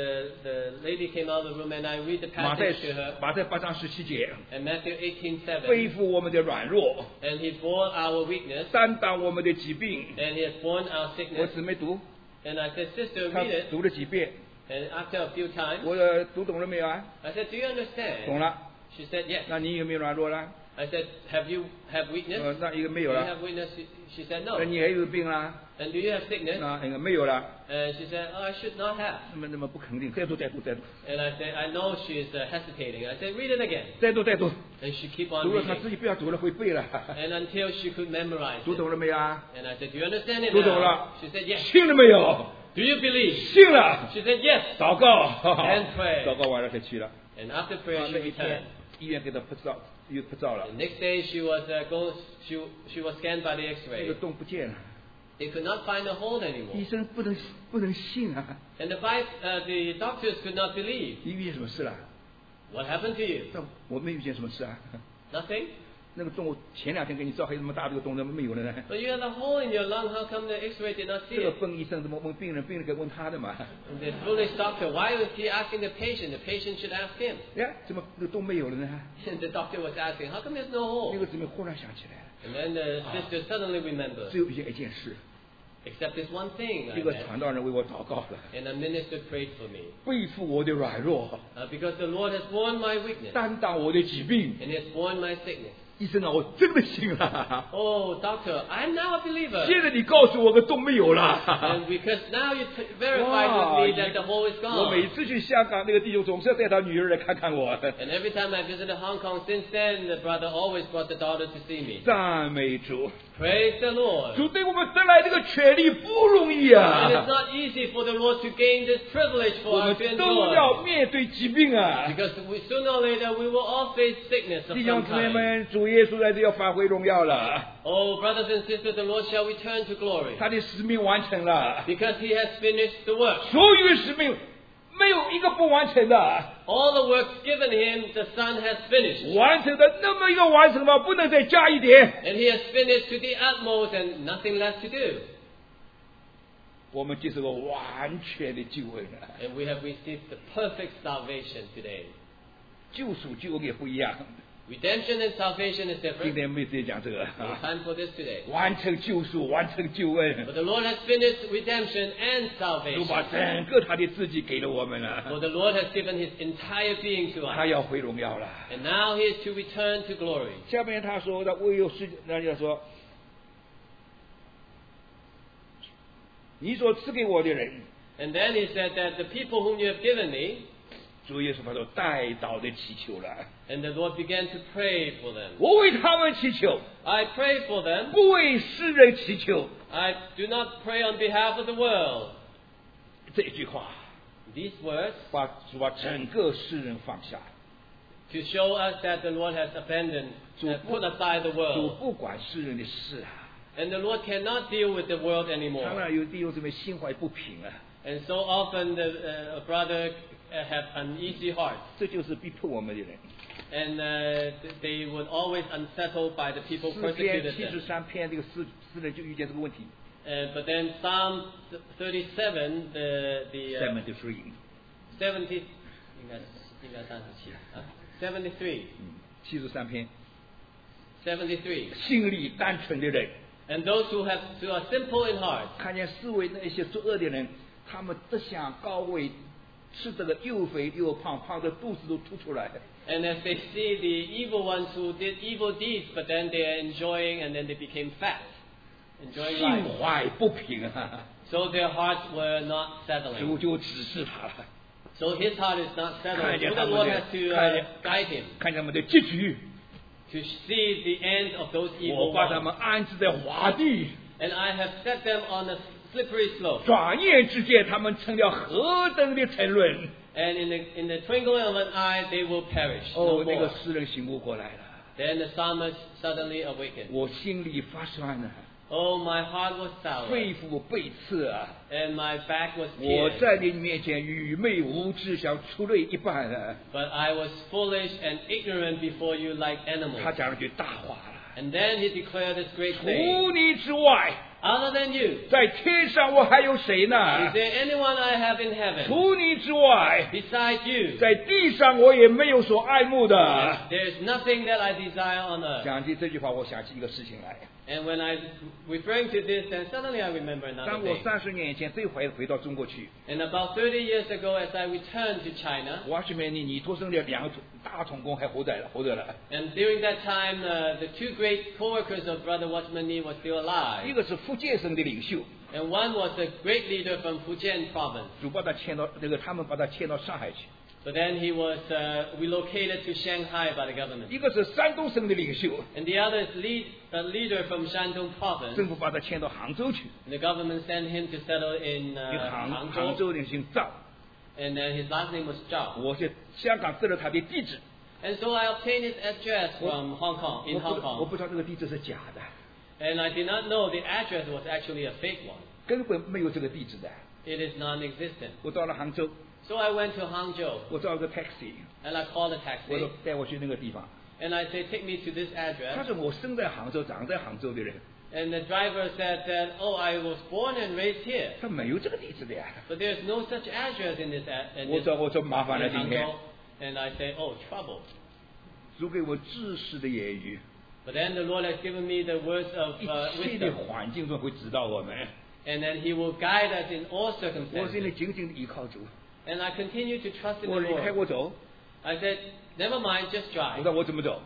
the lady came out of the room, and I read the 马太 passage to her. 8章17节， And Matthew 18:7. 背负我们的软弱， And he bore our weakness, 担当我们的疾病。 and he has borne our 我 sickness. 姊妹读， And I said, Sister, 她 read it. 读了几遍， And after a few times, 我读懂了没有啊？ I said, Do you understand? 懂了。 She said, Yes. 那你有没有软弱啦？ I said, Have you have weakness? 那一个没 Do 有 you 了。 have weakness? She said, No. 那你还有病啦？ And do you have sickness? 那个没有了。 And she said, Oh, I should not have. 那么不肯定，再读再读再读 And I said, I know she is hesitating. I said, Read it again. 再读再读， And she keep on 读了她 reading. 自己不要读了，会背了。 And until she could memorize 读 it. 懂了没有啊？ And I said, Do you understand it 读懂 now? 了。 She said, Yes. 信了没有？ Do you believe? 信了。 She said, Yes. 祷告， And pray. 祷告完了才去了。 And after 啊 prayer, 那 she 一天 returned. 医院给她拍照，又拍照了 The，next day, she was she was scanned by the 那 X-ray. 个洞不见了。 They could not find the hole 医 anymore. 生不能信啊！ And the doctors could not believe. 你遇见什么事了？ What happened to you? 但我没遇见什么事啊。 Nothing? 那个洞，我前2天给你照，还有这么大的一个洞，怎么没有了呢？ But you had a hole in your lung. How come the X-ray did not see 这个 it? 笨医生怎么问病人？病人该问他的嘛？ And the foolish doctor, why was he asking the patient? The patient should ask him. 哎，怎么这个洞没有了呢？ And the doctor was asking, how come there's no 那 hole? 个姊妹忽然想起来了， And then the sister suddenly remembered. 只有一件事， Except this one thing 这 I 个 meant. 传道人为我祷告了， And a minister prayed for me. 背负我的软弱， Because the Lord has borne my weakness. 担当我的疾病。 And he has borne my sickness. 医生啊，我真的信了。 Oh, doctor, I'm now a believer. 现在你告诉我个洞没有了。 And because now you verified with me that the hole is 我每 gone. 次去香港，那个弟兄总是要带他女儿来看看我。 And every time I visited Hong Kong since then, the brother always brought the daughter to see me. 赞美主， Praise the Lord. 主对我们得来这个权利不容易 And 啊 it's！not easy for the Lord to gain this privilege 我 for 们 us to 都 enjoy. 要面对疾病啊！ Because sooner or later we will all face sickness of 弟兄 some 姊妹 kind. 们，主耶稣在这要发挥荣耀了， Oh, brothers and sisters, the Lord shall return to glory. 他的使命完成了， Because he has finished the work. 所有使命没有一个不完成的， All the works given him, the Son has finished. 完成的那么一个完成了，不能再加一点。 And he has finished to the utmost and nothing left to do. 我们接受了完全的救恩了， And we have received the perfect salvation today. 救赎救恩也不一样。 Redemption and salvation is 今 different. 天没时间讲这个， No time for this today. 完成救赎，完成救恩， But the Lord has finished redemption and 主把 salvation. 整个他的自己给了我们 For 了， the Lord has given his entire being to 他 us. 要回荣耀了。 And now he is to return to glory. 下面他说的唯有世，那就说，你所赐给我的人， And then he said that the people whom you have given me, 主耶稣他说代祷的祈求了， and the Lord began to pray for them. 我为他们祈求， I pray for them. 不为世人祈求。 I do not pray on behalf of the world. 这句话 These words 把主把整个世人放下， to show us that the Lord has abandoned, put aside the 主 world. 不管世人的事啊。 And the Lord cannot deal with the world 当 anymore. 然有弟兄姊妹心怀不平啊， And so often the brother have uneasy hearts. 这就是逼迫我们的人。 And they would always unsettled by the people 诗篇 persecuted them. 73篇这个诗人就遇见这个问题。 But then Psalm 37, the 73， 70, 应该37啊73, 73篇， 73. 心里单纯的人， And those who are simple in heart, 看见四围那些作恶的人，他们得享高位，吃这个又肥又胖，胖的肚子都凸出来。 and as they see the evil ones who did evil deeds, but then they are enjoying and then they became fat, enjoying 心 life. 怀不平啊， So their hearts were not 主 settling. 就指示他了， So his heart is not 看 settled. 见 So 他 the 们 Lord 的 has to 看见 guide him 看见他们的结局。 to see the end of those 我 evil 把他 ones. 们安置在华地， And I have set them on a slippery slope. 转眼之间，他们成了何等的沉沦！ And in the twinkling of an eye, they will perish. 哦 No， 那个 more. 诗人醒悟过来了， Then the psalmist suddenly awakened. 我心里发酸了， Oh, my heart was sour, 肺腑背刺啊！ and my back was 我 pierced. 在你面前愚昧无知，像畜类一般啊！ But I was foolish and ignorant before you like 他 animals. 讲了句大话了： And then he declared this great 除 thing. 你之外， Other than you, 在天上我还有谁呢 is？ there anyone I have in heaven 除你之外， besides you? 在地上我也没有所爱慕的。 There is nothing that I desire on earth. 讲起这句话，我想起一个事情来。 And when I referring to this, then suddenly I remember another 当我 thing. 30年前这回到中国去， And about 30 years ago, as I returned to China, 我去面你托生的两个大童工还活着了， and during that time, the two great co-workers of Brother Watchman Nee were still 一 alive. 个是福建省的领袖， And one was a great leader from Fujian province. 主把他迁到他们把他迁到上海去； But then he was relocated to Shanghai by the government. 一个是山东省的领袖， And the other is a leader from Shandong province. 政府把他迁到杭州去。 And the government sent him to settle in 一个杭 Hangzhou. 州人姓赵， And then his last name was Zhao. 我在香港得了他的地址， And so I obtained his address from Hong Kong, in 我 Hong 不 Kong. 知道这个地址是假的， And I did not know the address was actually a fake one. 根本没有这个地址的。 It is non-existent. 我到了杭州， So I went to Hangzhou 我叫个 taxi， and I called a 我说 taxi. 带我去那个地方。 And I said, take me to this 他 address. 说我生在杭州，长在杭州的人， And the driver said that, oh, I was born and raised here. 他没有这个地址的呀。 But there's no such address in this, in 我 this 说麻烦了， in 今天 Hangzhou. And I say, oh, trouble. 主给我知识的言语， But then the Lord has given me the words of 一切的 wisdom. 环境中会指导我们。 And then He will guide us in all 我现在 circumstances. 紧紧的依靠主， And I continue to trust in 我 the 离开 Lord. 我走， I said, never mind, just 我 drive. 说我怎么走？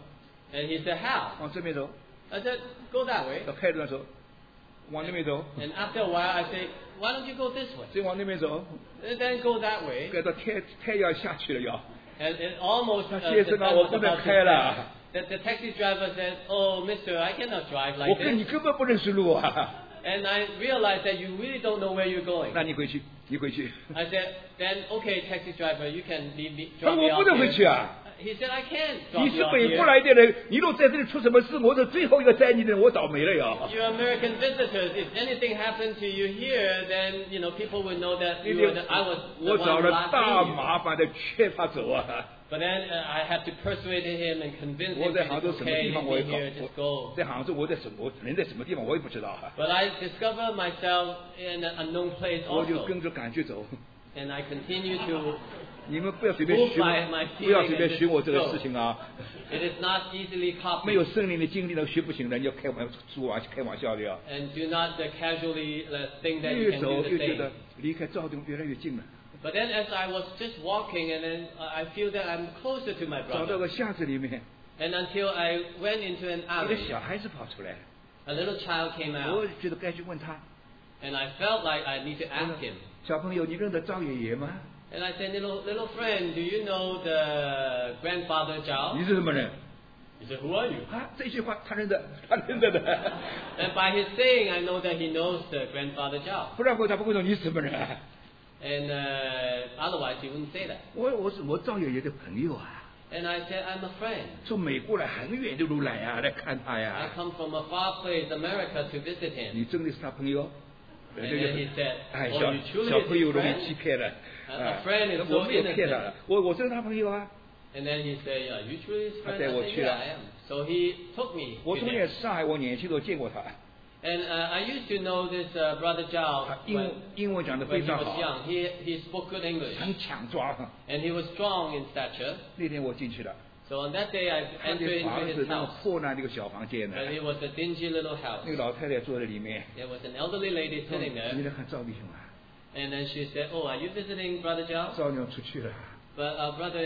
And he said, how? 往这边走， I said, go that way. 到开路上走，往那边走， And after a while, I said, why don't you go this way? 再往那边走， And then go that way. 该到太阳下去了要。 And almost the 先生啊， sun 我 was 不能 about to 开了， set. The taxi driver said, oh, mister, I cannot drive 我 like 跟你 this. 根本不认识路啊。 And I realized that you really don't know where you're going. 那你回去，你回去。 I said, then okay, taxi driver, you can leave me, 他 drop 说 me 我不 off 能回去 here. 啊。 He said, I can't drop 你 you 是 off 北部 here. 来的人，你若在这里出什么事，我是最后一个载你的人，我倒霉了呀。 You're American visitors. If anything happened to you here, then people will know that 那 you 天 were I was the 我 one 找 who 了 last 大 seen you. 麻烦的劝他走啊。 But then I had to persuade him and convince 我 him 在 that 杭州 it's 什么 okay, 地方 leave 我 me 也 here, just 搞， go. 在杭州我人在什么地方我也不知道啊。 But I discovered myself in an unknown place 我就 also, 跟着赶去走。 and I continue to. 你们不要随便 Move 学 by my 我，不要 feeling 随便 and 学我 just 这个 go. 事情啊。 It is not easily 没有 copied, 圣灵的经历呢，学不行的，你要开玩笑的呀。 and do not casually think that you 越 can 走 do 越 the 觉 same. 得离开赵东越来越近了。 But then as I was just walking, and then I feel that I'm closer to my 找到 brother. 个巷子里面， And until I went into an 一个 alley, 小孩子跑出来， a little child came 我 out, 觉得该去问他。 and I felt like I need to ask him. 小朋友，你认得赵爷爷吗？ And I said, little friend, do you know the grandfather 你 Zhao? 是什么人？ He said, who are you? 啊，这句话他认得，他认得的。 And by his saying, I know that he knows the grandfather Zhao. 不然他不会说你是什么人啊。 And otherwise, he wouldn't say that. 我是我赵爷爷的朋友啊， And I said, I'm a friend. 从美国来很远的路来啊，来看他 I 呀。 come from a far place, America, to visit 你 him. 真的是他朋友？ And then he said, 哎， oh, 小 you truly 小 is 朋友 his 容易 friend? 欺骗了。 A friend is 我 so 没有骗他 innocent. 了，我真是他朋友啊。 And then he said, are you truly his friend? I 他带我 said, 去 yeah, 了。 I am. So he took me 我 to 从 him. 前上海，我年轻都见过他， And I used to know this brother Zhao 他 when, 英文讲得 when 非 he 常 was 好， young. He spoke good English. 很强壮。 And he was strong in stature. 那天我进去了， So on that day, I 他 entered 的 into 房 his 子那么 house. 破烂的一个小房间呢， But it was a dingy little house. 那个老太太坐在里面， There was an elderly lady sitting 你 there. 来看赵弟兄啊， And then she said, oh, are you visiting brother Zhao? 赵娘出去了， But our brother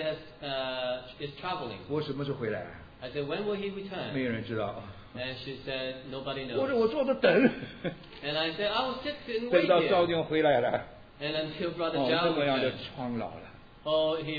is traveling. 我什么时候回来？ I said, when will he 没 return? 有人知道。 And she said, nobody 我说 knows. 我坐着等， And I said, I will sit and 等 wait 到赵 here. 弟兄回来了， And until brother 哦，这 Zhao 么样的 returned. 苍老了。 Oh, he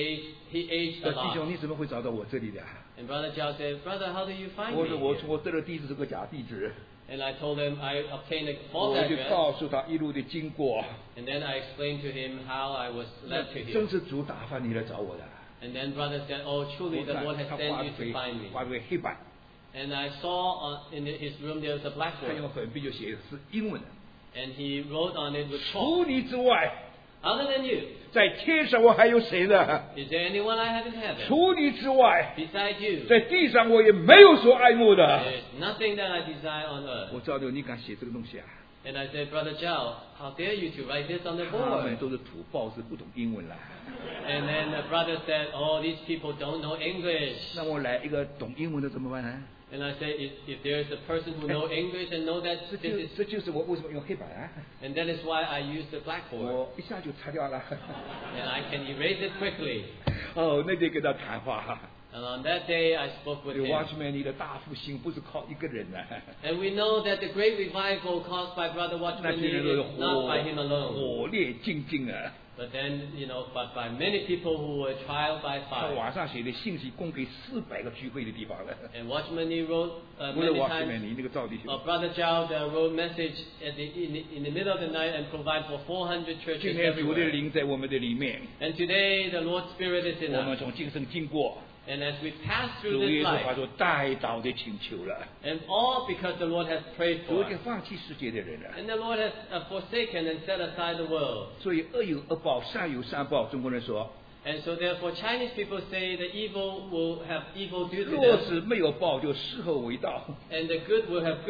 aged a 弟兄， lot. 你怎么会找到我这里的？ And brother Zhao said, brother, how do you find 我 me 说我 here? 我这个地址是个假地址， And I told him I obtained a false 我就 address. 告诉他一路的经过。 And then I explained to him how I was led to 真 here. 是主打发你来找我的。 And then brother said, oh, 我 truly the 看 Lord has 他 sent 画 you 个 to find me. 画个黑板， And I saw in his room there was a 他 blackboard. 用粉笔就写的是英文的。 And he wrote on it with chalk. 除你之外， Other than you, 在天上我还有谁呢？ is there anyone I have in heaven? 除你之外， Besides you, 在地上我也没有所爱慕的。 there is nothing that I desire on earth. 我照着你敢写这个东西啊？ And I said, Brother Zhao, how dare you to write this on the 他们 board? 都是土包子，不懂英文啦。 And then the brother said, oh, these people don't know English. 那我来一个懂英文的怎么办呢？ And I said, if there's a person who knows English and know that 这 this 就 is, 这就是我为什么用黑板啊？ and that is why I use the blackboard. 我一下就擦掉了。 And I can erase it quickly. 哦，那天跟他谈话。 And on that day, I spoke with 有 him. Watchman，你的大复兴不是靠一个人呐、 And we know that the great revival caused by Brother 那 Watchman 些人 Nee 都 is 是 not by him alone. 火烈精进啊！ But then, but by many people who were tried by 他 fire. 网上写的信息供给400个聚会的地方了。 And Watchman Nee wrote 不是 many Watchman， times. 你那个赵弟兄， Brother Zhao wrote message in the middle of the night and provide for 400 今 churches 天主的 everywhere. 灵在我们的里面， And today the Lord's Spirit is in 我们 us. 从今生经过， And as we pass 主 through 耶 this 稣发 life, 出代祷的请求了。 and all because the Lord has prayed 主 for 已经 us. 放弃世界的人了， And the Lord has forsaken and set aside the world. 所以恶有恶报，善有善报。中国人说， And so therefore Chinese people say the evil will have evil due to 若 them, 是没有报，就事后为道。 and the good will have good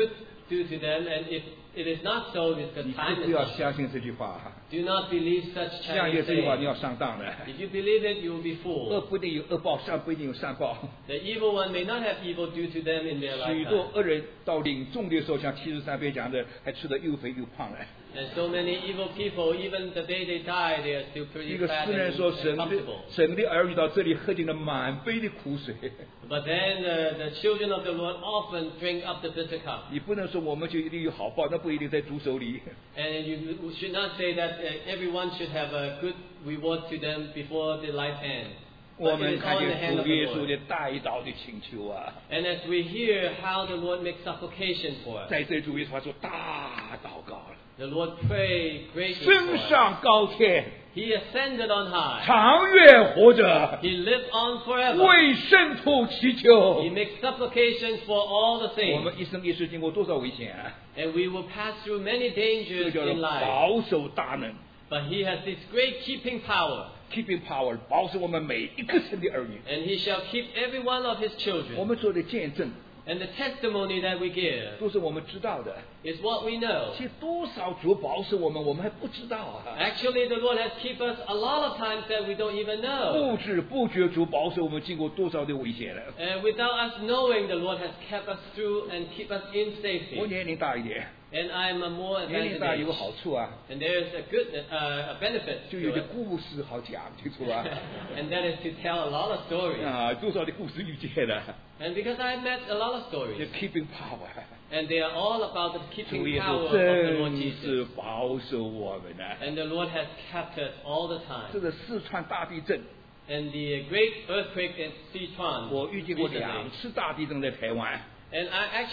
do to them, and if it is not so, it's because 你 time 不 is 要 not. 相信这句话哈。 Do not believe such 相信 Chinese 这句话，你 saying. 要上当的。 If you believe it, you will be 恶 fooled. 不一定有恶报，善不一定有善报。 The evil one may not have evil due to them in their 许多 lifetime. 恶人到领重的时候，像73篇讲的，还吃得又肥又胖嘞。 And so many evil people, even the day they die, they are still 一 pretty 个 fat 诗人 and 说，神 comfortable. 的儿女到这里喝尽了满杯的苦水。 But then the children of the Lord often drink up the bitter cup. 你不能说我们就一定有好报，那不一定在主手里。 And you should not say that everyone should have a good reward to them before the life ends. 我 But 们 it is 看 all in the 见 hand 主 of 耶 the 稣 Lord. 的代祷的请求啊， And as we hear how the Lord makes supplication for us, 在这主耶稣他说大祷告了， the Lord prayed greatly 升 for us. 上高天， He ascended on high. 长远活着， He lived on forever. 为圣徒祈求 He。makes supplications for all the 我 saints. 们一生一世经过多少危险啊？ And we will pass through many 这 dangers 个叫 in 做 life. 保守大能 But He has this great keeping power. ，keeping power，保守我们每一个神的儿女。 And He shall keep every one of His 我 children. 们做的见证 And the testimony that we give 都是我们知道的， is what we know. 其实多少主保守我们，我们还不知道啊。 Actually, the Lord has kept us a lot of times that we don't even know. 不知不觉主保守我们经过多少的危险了。 And without us knowing, the Lord has kept us through and keep us in 我 safety. 年龄大一点， And I am a more 年 advanced 龄大有 age. 个好处啊， And there is a good a benefit 就 to 有的 it. 故事好讲，清楚吧？ And that is to tell a lot of stories. 啊，多少的故事遇见了， And because I met a lot of 这 stories. keeping power， And they are all about the 主 keeping 耶 power 稣 of the Lord 真 Jesus. 是保守我们呢。 And the Lord has kept us all the 这 time. 个四川大地震， And the great earthquake in Sichuan 我遇见过 recently. 2次大地震在台湾。 And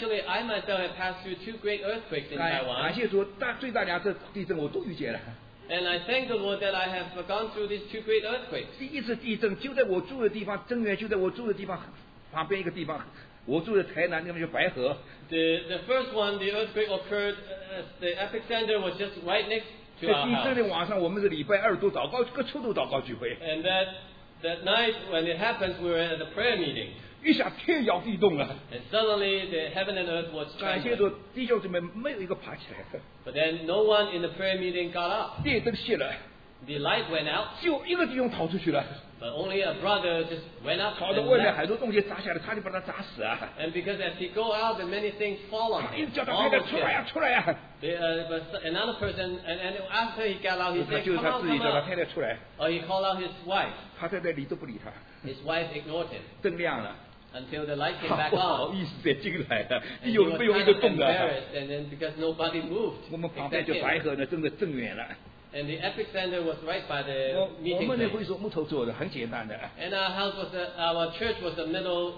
I myself have passed through 2 great earthquakes in 感 Taiwan. 谢主，最大2次地震我都遇见了。 And I thank the Lord that I have gone through these 2 great earthquakes. 第一次地震就在我住的地方，增援就在我住的地方旁边一个地方，我住的台南那边就白河。 The first one, the earthquake occurred, the epicenter was just right next 在 to our 地震 house. 的晚上，我们是礼拜2都祷告，各处都祷告聚会。 And that night when it happened, we were at a prayer meeting. 一下天摇地动啊！ And suddenly the heaven and earth was 感谢 trembling. 主，弟兄姊妹没有一个爬起来， But then no one in the prayer meeting got up. 电灯熄了， The light went out, 就一个弟兄逃出去了， but only a brother just went up 跑到 and 外面 left. 很多东西砸下来，差点把他砸死啊！ And because as he go out, the many things fall on 一 him. 直叫他太太 Almost 出来呀、 killed. 出来呀、 But another person, and after he got out, he 他 said, 就是 come 他 out, 自己 come 叫他 out. 太太出来， Or he called out his wife. 他太太理都不理他， His wife ignored him 灯亮了， until the light came 他 back 不好 on. 意思再进来了， And he 有 was 没有一 kind 个 of 动的？ embarrassed, and then because nobody moved 我们旁边 except 就白 him. 河呢，真的正远了。 And the epicenter was right by 我 the 我 meeting 们的会 place. 所木头做的，很简单的， And our house was our church was a middle,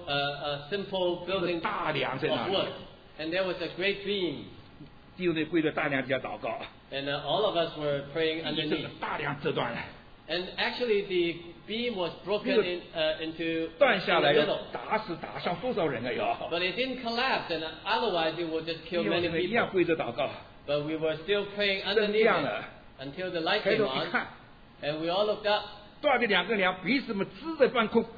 simple building 大梁在那 of 里， wood. And there was a great beam. 弟兄们跪在大梁底下祷告， And all of us were praying 地震 underneath. 了，大梁折断了， And actually, the beam was broken into 断 in 下 the 来要 middle. 打伤多少人啊？要， But it didn't collapse, and otherwise it would just 弟 kill 兄 many 们一样 people. 跪着祷告， But we were still praying 灯 underneath 亮 it 了， until the light 抬 came 头一 on, 看， and we all looked up. 断的2根梁彼此们支在半空，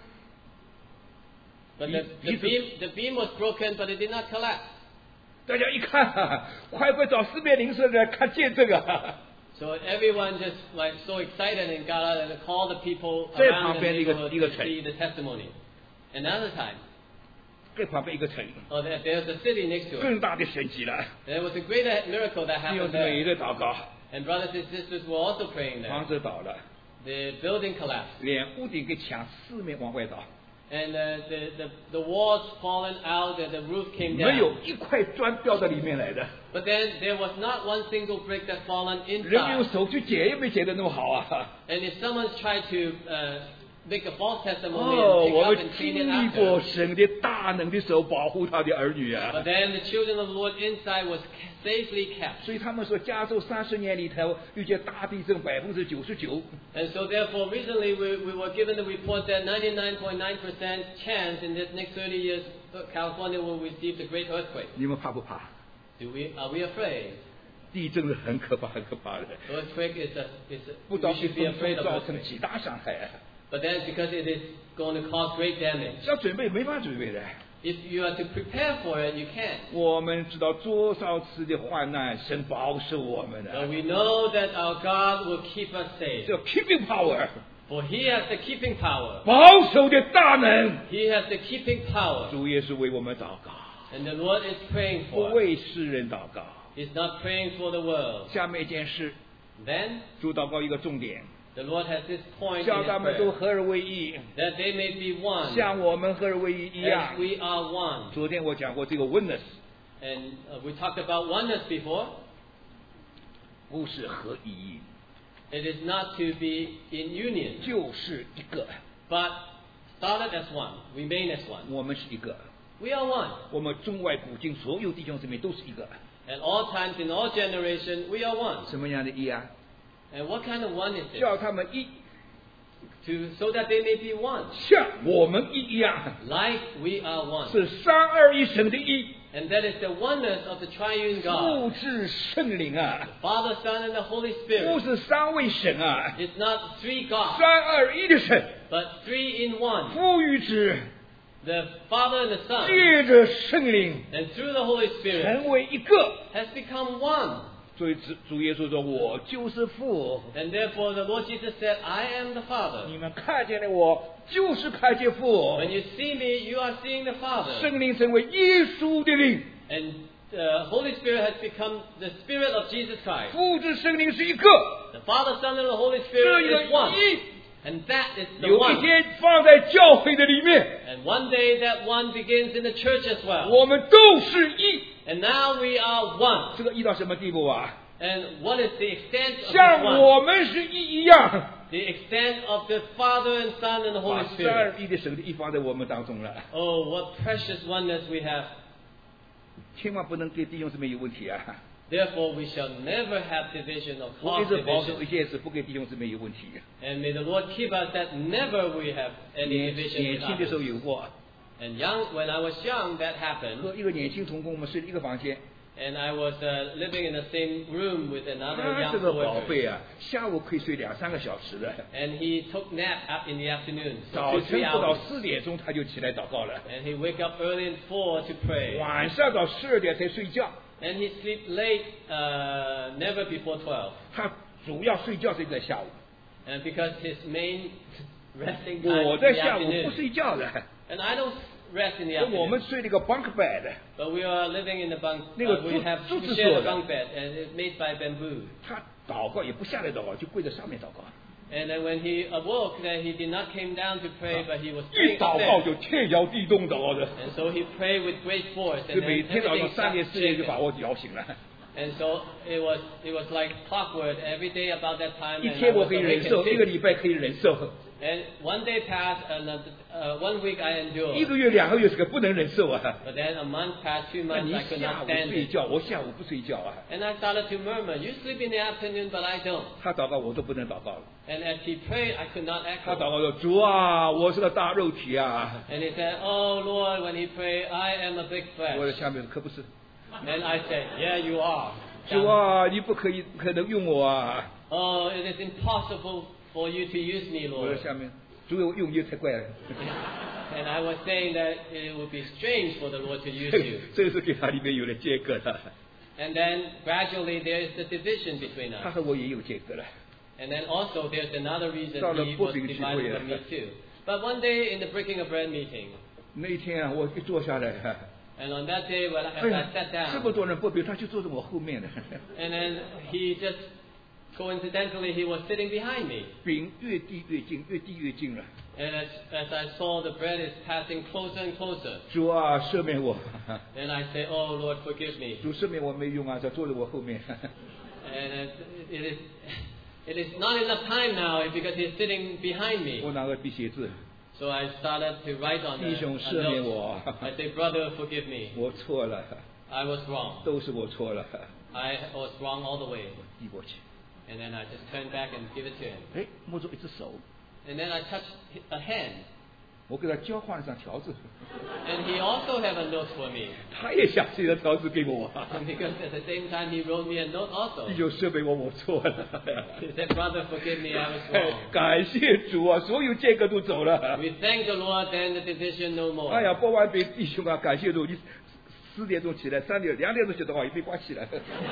But These- the beam was broken, but it did not collapse. 大家一看、快找四面灵社来看见证啊！ So everyone just like so excited and got out and called the people 在 around 旁 the 边一个 neighborhood to 城 see the testimony. Another time, 在旁边一个城， there's a city next to it. 更大的神迹了。 There was a great miracle that 弟兄 happened 姊妹也 there. 在祷告， And brothers and sisters were also praying there. 房子倒了， The building collapsed. 连屋顶给抢，四面往外倒， And the walls fallen out and the roof came 没有 down. 一块砖掉到里面来的。 But then there was not one single brick that fallen 人用 inside. 手去捡也没捡得那么好啊！ And if someone tried to make a false testimony 哦， and 我 pick 们 up and 经 clean it 历过 after. 神的大能的手保护他的儿女啊 But！then the children of the Lord inside was safely kept. 所以他们说，加州30年里头遇见大地震99%， And so therefore recently we were given the report that 99.9% chance in this next 30 years California will receive the great earthquake. 你们怕不怕？ Are we afraid? 地震是很可怕，很可怕的， Earthquake is 不 we 招 should be 风 afraid of 造成 earthquake. 极大伤害啊！ But then because it is going to cause great damage. 要准备没法准备的， If you are to prepare for it, you can. 我们知道多少次的患难，神保守我们 But 的， we know that our God will keep us safe. 叫 keeping power， For He has the keeping power. 保守的大能。 He has the keeping power. 主耶稣为我们祷告， And the Lord is praying 不 for us. 为世人祷告。 He's not praying for the world. 下面一件事， Then 主祷告一个重点， the Lord has this point in 叫 His 他们都 prayer. 合而为一， That they may be one. 像我们合而为一一样 As。we are one. 昨天我讲过这个 oneness， And we talked about oneness before. 不是合一一， It is not to be in union, 就是一个， but started as one, remain as one. 我们是一个， We are one. 我们中外古今所有弟兄姊妹都是一个。 At all times, in all generations, we are one. 什么样的一啊？ And what kind of one is it? 叫他们一， So that they may be one. 像我们一样， Like we are one. 是三二一神的一， And that is the oneness of the triune 父 God. 至圣灵啊， Father, Son, and the Holy 不 Spirit. 是三位神啊， It's not three gods, 三二一的神， but three in one. 父与子 The Father and the Son, 借着圣灵 and through the Holy Spirit, 成为一个。 has become one. 所以主耶稣说：“我就是父， And therefore the Lord Jesus said, I am the Father. 你们看见了我，就是看见父。 When you see me, you are seeing the Father. 圣灵成为耶稣的灵， And the Holy Spirit has become the Spirit of Jesus Christ. 父子圣灵是一个。 The Father, Son, and the Holy 这 Spirit 一 is one. 个一， And that is the 有一 one. 天放在教会的里面， And one day that one begins in the church as well. 我们都是一。 And now we are one. 这个一到什么地步啊？ And what is the extent of 像 this one? 我们是一一样， The extent of the Father and Son and the 把 Holy 三二 Spirit. 一的神的一放在我们当中了， Oh, what precious oneness we have. 千万不能给弟兄姊妹有问题啊！ Therefore, we shall never have division or 我一 cause 直保守一 division. 件事，不给弟兄姊妹有问题。 And may the Lord keep us that never we have any 年 division 年 with 轻的时候 others. 有过， And when I was young, that happened. 和一个年轻童工，我们睡一个房间。 And I was living in the same room with another 他 young 这个宝 worker. 贝啊，下午可以睡2、3个小时的， And he took nap up in the afternoon, so 早 2-3 晨不到 hours. 4点钟他就起来祷告了， And he wake up early at 4 to pray. 晚上到12点才睡觉。 And he sleep late, never before 12. 他主要睡觉是在下午， And because his main resting time 我 is 在 in the 下午不 afternoon. 睡觉的。 And I don't rest in the 我们 afternoon. 睡那个 bunk bed， But we are living in the bunk. 那个 We have 柱 we 子 share 做 a 的。 bunk bed, and it's made by bamboo. 他祷告也不下来祷告，就跪在上面祷告。 And then when he awoke, that he did not came down to pray, but he was 一 praying 祷告 upstairs. 就天摇地动祷告的， And so he prayed with great force, 就 and 每 then 天早上 everything 3点 started 4点就把 shaking. 我摇醒了。 And so it was like clockwork every day about that time. 一 And I 天我 was 可以忍 awake 受， and 一个礼拜可以忍受， And one day passed, and 1 week I 一 endured. 个月、2个月是个不能忍受啊。 But then a month passed, 2 那 months 你 I could 下 not 午 stand 睡 it. 觉，我下午不睡觉啊。 And I started to murmur, you sleep in the afternoon, but I don't. 他祷告我都不能祷告了。 And as he prayed, I could not 他 echo. 祷告说：“主啊，我是个大肉体啊。 And he said, oh Lord, when he prayed, I am a big ” 我的 flesh. 下面可不是。 And I said, yeah, you are. 主啊，你不可能用我啊！ Oh, it is impossible for you to use me, 我的 Lord. 下面，主有用你太怪了。 And I was saying that it would be strange for the Lord to use you. 这是给他里面有了间隔了， And then gradually there is the division between 他 us. 和我也有间隔了。 And then also there's another reason 到了 he 不 was 饼聚 divided 会啊。 from me too. But one day in the breaking of bread meeting, 那一天啊，我一坐下来， and on that day when 哎 as 呀 I sat， 这么 down, 多人不比，他就坐在我后面的。 and then he just coincidentally he was sitting behind me. 饼越递越近，越递越近了。 And as I saw the bread is passing closer and closer, 主啊，赦免我！ and I say, oh Lord, forgive me. 主赦免我没用啊，他坐在我后面。 And it is not enough time now because he's sitting behind 我 me. 拿个笔写字， So I started to write on 弟兄 a 赦免 note. 我， I say, brother, forgive me. 我错了， I was wrong. 都是我错了。 I was wrong all the way. 递过去， And then I just turned back and give it to him. 哎，摸着一只手， And then I touched a hand. 我给他交换了张条子， And he also had a note for me. 他也想写了条子给我， Because at the same time he wrote me a note also. 弟兄赦免我错了。 He said, Brother, forgive me, I was wrong. 感谢主啊，所有间隔都走了。 We thank the Lord, then the division no more. 哎呀，播完给弟兄啊，感谢主，你4点钟起来，2点钟觉得话也没关系了。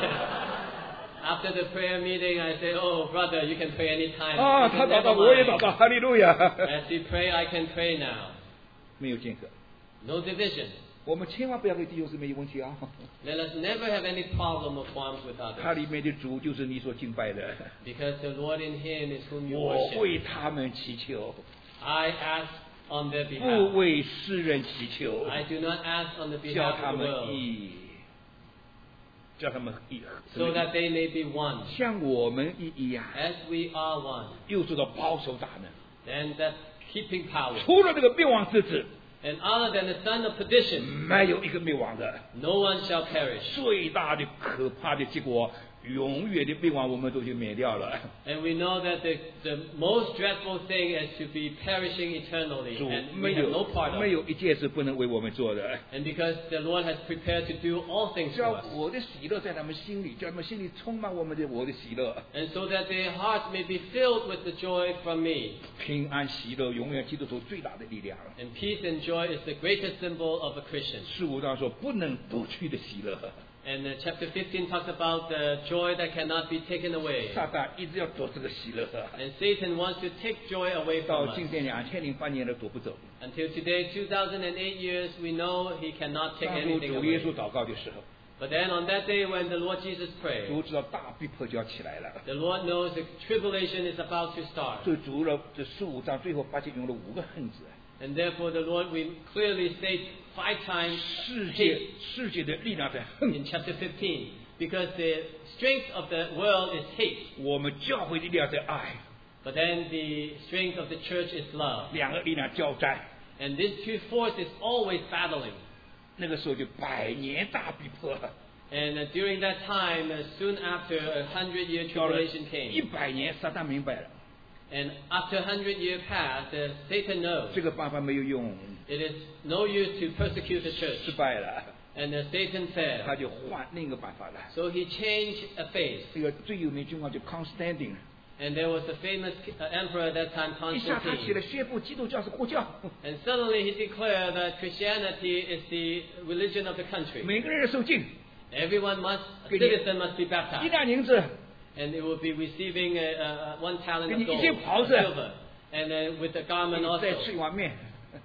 After the prayer meeting, I say, oh, brother, you can pray anytime. 啊， I 他 said, 祷告 never 我也 mind. 祷告，哈利路亚。 As you pray, I can pray now. 没有间隔， No division. 我们千万不要给弟兄姊妹有问题啊。 Let us never have any problem or qualms with 他 others. 里面的主就是你所敬拜的， Because the Lord in Him is whom you 我 worship. 为他们祈求， I ask on their 不 behalf. 为世人祈求， I do not ask on the 叫 behalf 他 of the 们 world, 义，叫他们义， so that they may be one, 像我们义一样。 as we are one. 又说到保守大能， And that keeping power. 除了这个灭亡之子， And other than the son of perdition, 没有一个灭亡的。 no one shall perish. 最大的可怕的结果，永远的灭亡，我们都已经免掉了。 And we know that the most dreadful thing is to be perishing eternally, 主 and 没 we have 有 no part of 没 it. 有一件事不能为我们做的。 And because the Lord has prepared to do all things 叫 for us, 我的喜乐在他们心里，叫他们心里充满我的喜乐。 and so that their hearts may be filled with the joy from me. 平安喜乐永远基督徒最大的力量。 And peace and joy is the greatest symbol of a Christian. 15章说不能夺去的喜乐， And chapter 15 talks about the joy that cannot be taken away. 撒旦一直要夺这个喜乐， And Satan wants to take joy away 到 from us. 今天2008年都夺不走。 Until today, 2008 years, we know he cannot take 当初 anything 主耶 away. 稣祷告的时候， But then on that day when the Lord Jesus prayed, 主知道大逼迫就要起来了， the Lord knows the tribulation is about to start. 所以主了这15章最后发现用了5个恨字， And therefore the Lord we clearly state 5 times 世界的力量在恨， in chapter 15. Because the strength of the world is hate. 我们教会的力量在爱， But then the strength of the church is love. 2个力量交战。 And these two forces always battling. 那个时候就100年大逼迫， And during that time, soon after a 100-year 到了 tribulation came. 100年，撒旦明白了 And after 100 years passed, Satan knows 这个办法没有用， it is no use to persecute the 失 church. 败了， And Satan 他 failed. 就换另一个办法了。 So he changed a face. 这个最有名的情况就 Constantine， And there was a famous emperor at that time, 一下他起来 Constantine. 宣布基督教是国教， And suddenly he declared that Christianity is the religion of the country. 每个人受敬， Everyone must, a 给你 citizen must be 1 baptized. 两银子， And they will be receiving 1 talent 给 of 你 gold, 一件袍子。 silver. And with the garment 再 also, 吃一碗面，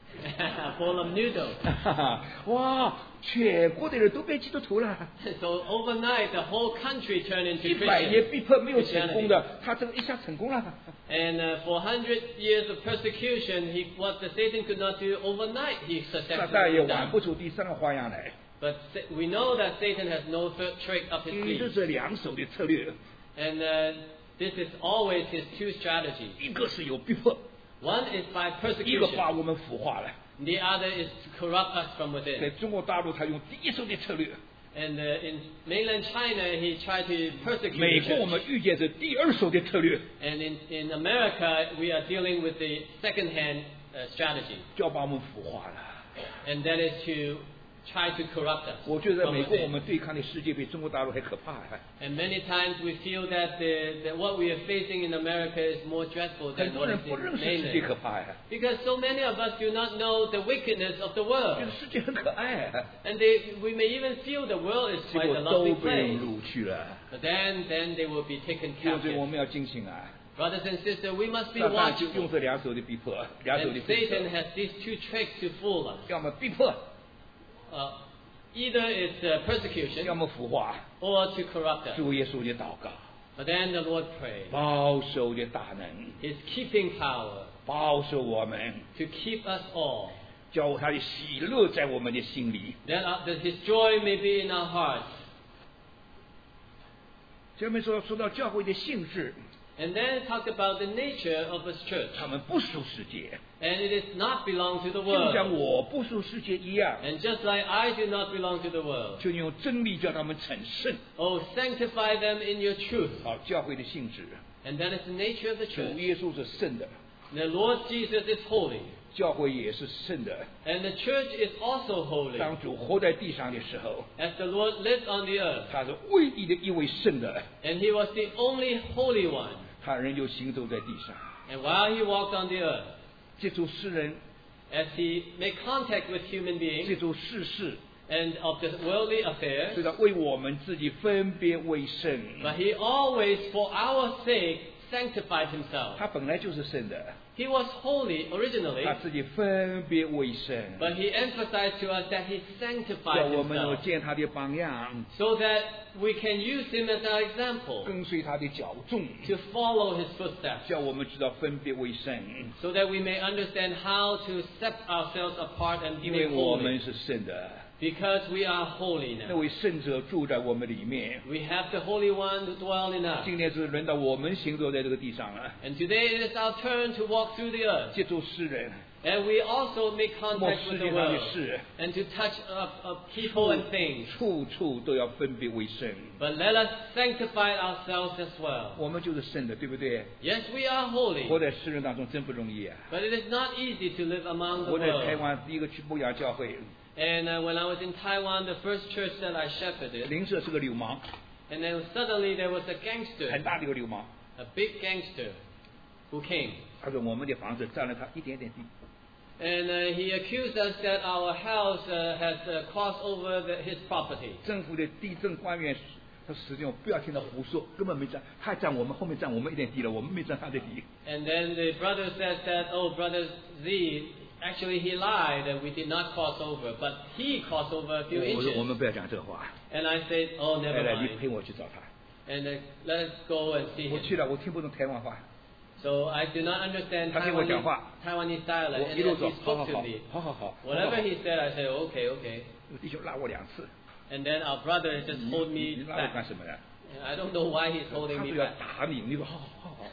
a bowl of noodles. 哇，全国的人都变基督徒了。 So overnight, the whole country turned into 100年 Christian. 逼迫没有成功的，他这个一下成功了。 And for 100 years of persecution, what the Satan could not do overnight, he 撒旦也 successfully 玩 done. 不出第3个花样来， But we know that Satan has no third trick up his 这 sleeve. 是2手的策略， And this is always his 2 strategies. 一个是有逼迫， One is by 一个 persecution. 把我们腐化了。 The other is to corrupt us from 在 within. 中国大陆，他用第1手的策略； And in mainland China, he tried to persecute 美 the 国我 church. 们遇见是第2手的策略， And in America, we are dealing with the second-hand strategy. 就要把我们腐化了。 And that is to try to corrupt us 我觉得在 from 美国我 within. 们对抗的世界比中国大陆还可怕。 And many times we feel that what we are facing in America is more dreadful 很 than 多 what 人 is 不 in 认识世界 mainland. 可怕呀， Because so many of us do not know the wickedness of the 觉 world. 得世界很可爱， And we may even feel the world is 结 quite 果 a 都 lovely 被人 place. 掳去了。 But then they will be taken 因此我 captive. 们要警醒啊！ Brothers and sisters, we must be 撒旦就 watchful. 用这2手的逼迫，2手 And 的逼 Satan 迫， has these 2 tricks to fool us. 要么逼迫， Either it's persecution 要么腐化。 or to corrupt us. 主耶稣的祷告， But then the Lord prayed. 保守的大能， His keeping power 保守我们， to keep us all. 叫他的喜乐在我们的心里。 That His joy may be in our hearts. 前面说到教会的性质， And then talk about the nature of His church. 他们不属世界， And it is not belong to the 就像 world. 我不属世界一样， And just like I do not belong to the world. 就用真理叫他们成圣。 Oh, sanctify them in your truth. 好，教会的性质， And that is the nature of the 主 church. 耶稣是圣的， The Lord Jesus is holy. 教会也是圣的。 And the church is also holy. 当主活在地上的时候， As the Lord lived on the earth, 他是唯一的一位圣的， and he was the only holy one. 他仍旧行走在地上， And while he walked on the earth, 接触世人， as he made contact with human 接 beings 触世事， and of the worldly affairs, 所以他为我们自己分别为圣。 but he always, for our sake, sanctified himself. 他本来就是圣的， He was holy originally, 他自己分别为圣， but he emphasized to us that he 叫 sanctified 我们能 himself 见他的榜样， so that we can use him as our example 跟随他的脚踪， to follow his footsteps, 叫我们知道分别为圣， so that we may understand how to set ourselves apart and 因为 be 我 holy. 们是圣的， Because we are holy 那 now. 位圣者住在我们里面。 We have the Holy One to dwell in us. 今天是轮到我们行走在这个地上了， And today it is our turn to walk through the earth. 接触世人， And we also make 莫 contact 世 with 界 the 上的 world. 事， And to touch people and things. 处处都要分别为圣。 But let us sanctify ourselves as well. 我们就是圣的，对不对？ Yes, we are holy. 活在世人当中真不容易啊！ But it is not easy to live among the 我在台 world. 湾第一个去牧养教会， And when I was in Taiwan, the first church that I shepherded, 邻舍是个流氓， and then suddenly there was a 很 gangster, 大的一个流氓。 a big gangster, who came. 他说我们的房子占了他一点点地， And he accused us that our house has crossed over his property. 政府的地政官员他实际上不要听他胡说，根本没占，他占我们后面占我们一点地了，我们没占他的地。 And then the brother said that, oh, Brother Z, actually he lied and we did not cross over, but he crossed over a few 我说我 inches. 们不要讲这话， And I said, oh, 来 never 来，你 mind. 陪我去找他。 And let us go and see 我 him. 去了，我听不懂台湾话， So I do not understand 他跟我讲话， Taiwanese dialect. 我 And 一路 as 走 he， 好好 spoke to 好 me, 好好好。 whatever he said, I said, okay, okay. 弟兄拉我2次， And then our brother just 你 hold 你 me 拉我干 back. 什么呀？ And I don't know why he's 他 holding 说 me 要 back. 打你，你说好好好好。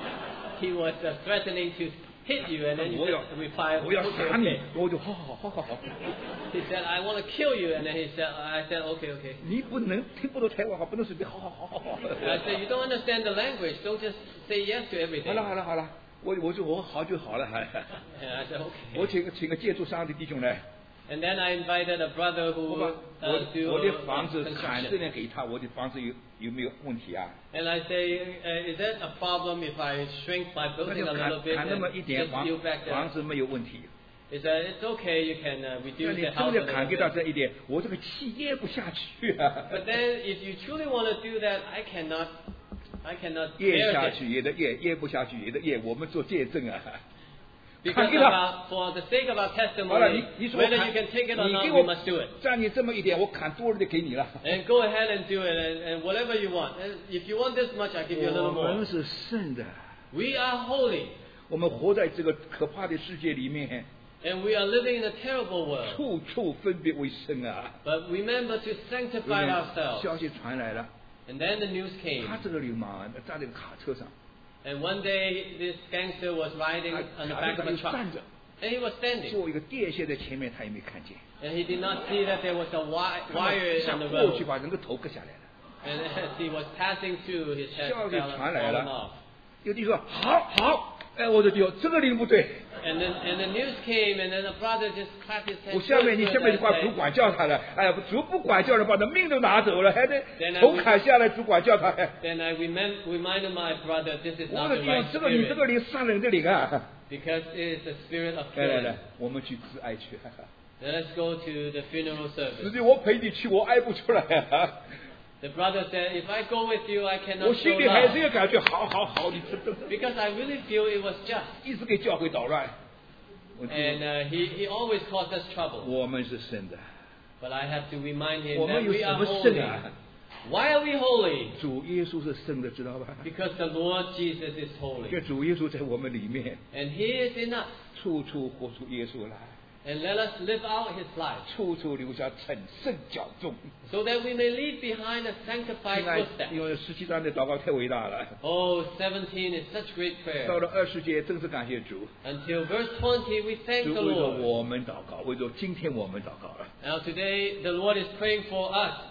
He was threatening to hit you, and then you 我要 replied, 我要 okay, 打你 okay.， 我就好好好好好。 He said, I want to kill you, and then I said, okay, okay. 你不能听不懂台湾话，不能随便好好好好好。 And I said, you don't understand the language, don't just say yes to 好 everything. 了好了好了，我说我好就好了，还 And I said, 我 okay. 请个建筑商的弟兄来， And then I invited a brother 我 who 把 do 我的房子砍这 construction. 边给他，我的房子有没有问题啊？ And I say, is that a problem if I shrink my 那 building 就 a little bit 砍那么 and 一点 just 房 build back 房 there? 子没有问题。 He said, it's okay, you can 那 reduce 你 the 真 house 的 a 砍 little 给到 bit. 这一点，我这个气咽不下去啊！ But then if you truly want to do that, I cannot 咽 bear 下 it. 去也得咽，咽不下去也得咽，我们做见证啊！ Because 砍给他。 for the sake of our 好了， testimony, 你说我 whether 砍， you can take it or 你 not, 给 we 我 must do it. 占你这么一点，我砍多了的给你了。 And go ahead and do it, and whatever you want. And if you want this much, I give you a 我 little more. 们是圣的， We are holy, 我们活在这个可怕的世界里面， and we are living in a terrible world. 处处分别为圣啊！ But remember to sanctify ourselves. 消息传来了， And then the news came. 他这个流氓啊站在个卡车上， And one day, this gangster was riding 他 on the 卡 back 车 of 上 a 就 truck. 站着， And he was standing. 做一个电线在前面，他也没看见， And he did not see that there was a wire 他 on 想 the 过去 road. 把人的头割下来了。 And as he was passing through, his head 消息 fell 传来 fallen 了 off.， 有弟兄说好好，哎，我的弟兄，这个灵不对， And the news came, and then the brother just clapped his hands. 我下面你 good, 下面 good, 就把 and 主 said, 管叫他了，哎呀，主不管教人把他命都拿走了，还得 Then 头砍下来，主管叫他。 Then I reminded my brother, this is 我 not 的 the 弟兄 right， 这个你这 spirit, 个灵杀人的灵啊！ because it is the spirit of 来来 killing. 来，我们去自哀去。 Let us go to the funeral 实 service. 际我陪你去，我哀不出来啊！ The brother said, if I go with you, I 我 cannot 心 show 里还是 love. 有感觉，好好好，你这 Because I really feel it was just. 一直给教会捣乱。我就 And he always caused us trouble. 我们是圣的， But I have to remind him 我 that 们有 we 什 are 么圣 holy. 啊？ Why are we holy? 主耶稣是圣的，知道吧？ Because the Lord Jesus is 因 holy. 为主耶稣在我们里面， And He is in us. 处处活出耶稣来， And let us live out His life. 处处留下成圣教众。 So that we may leave behind a sanctified 亲爱，因 footstep. 为17章的祷告太伟大了。 Oh, 17 is such great 到 prayer. 了20节，真是感谢主， Until verse 20, we thank 主 the 为着 Lord. 我们祷告，为着今天我们祷告了。 Now today, the Lord is praying for us.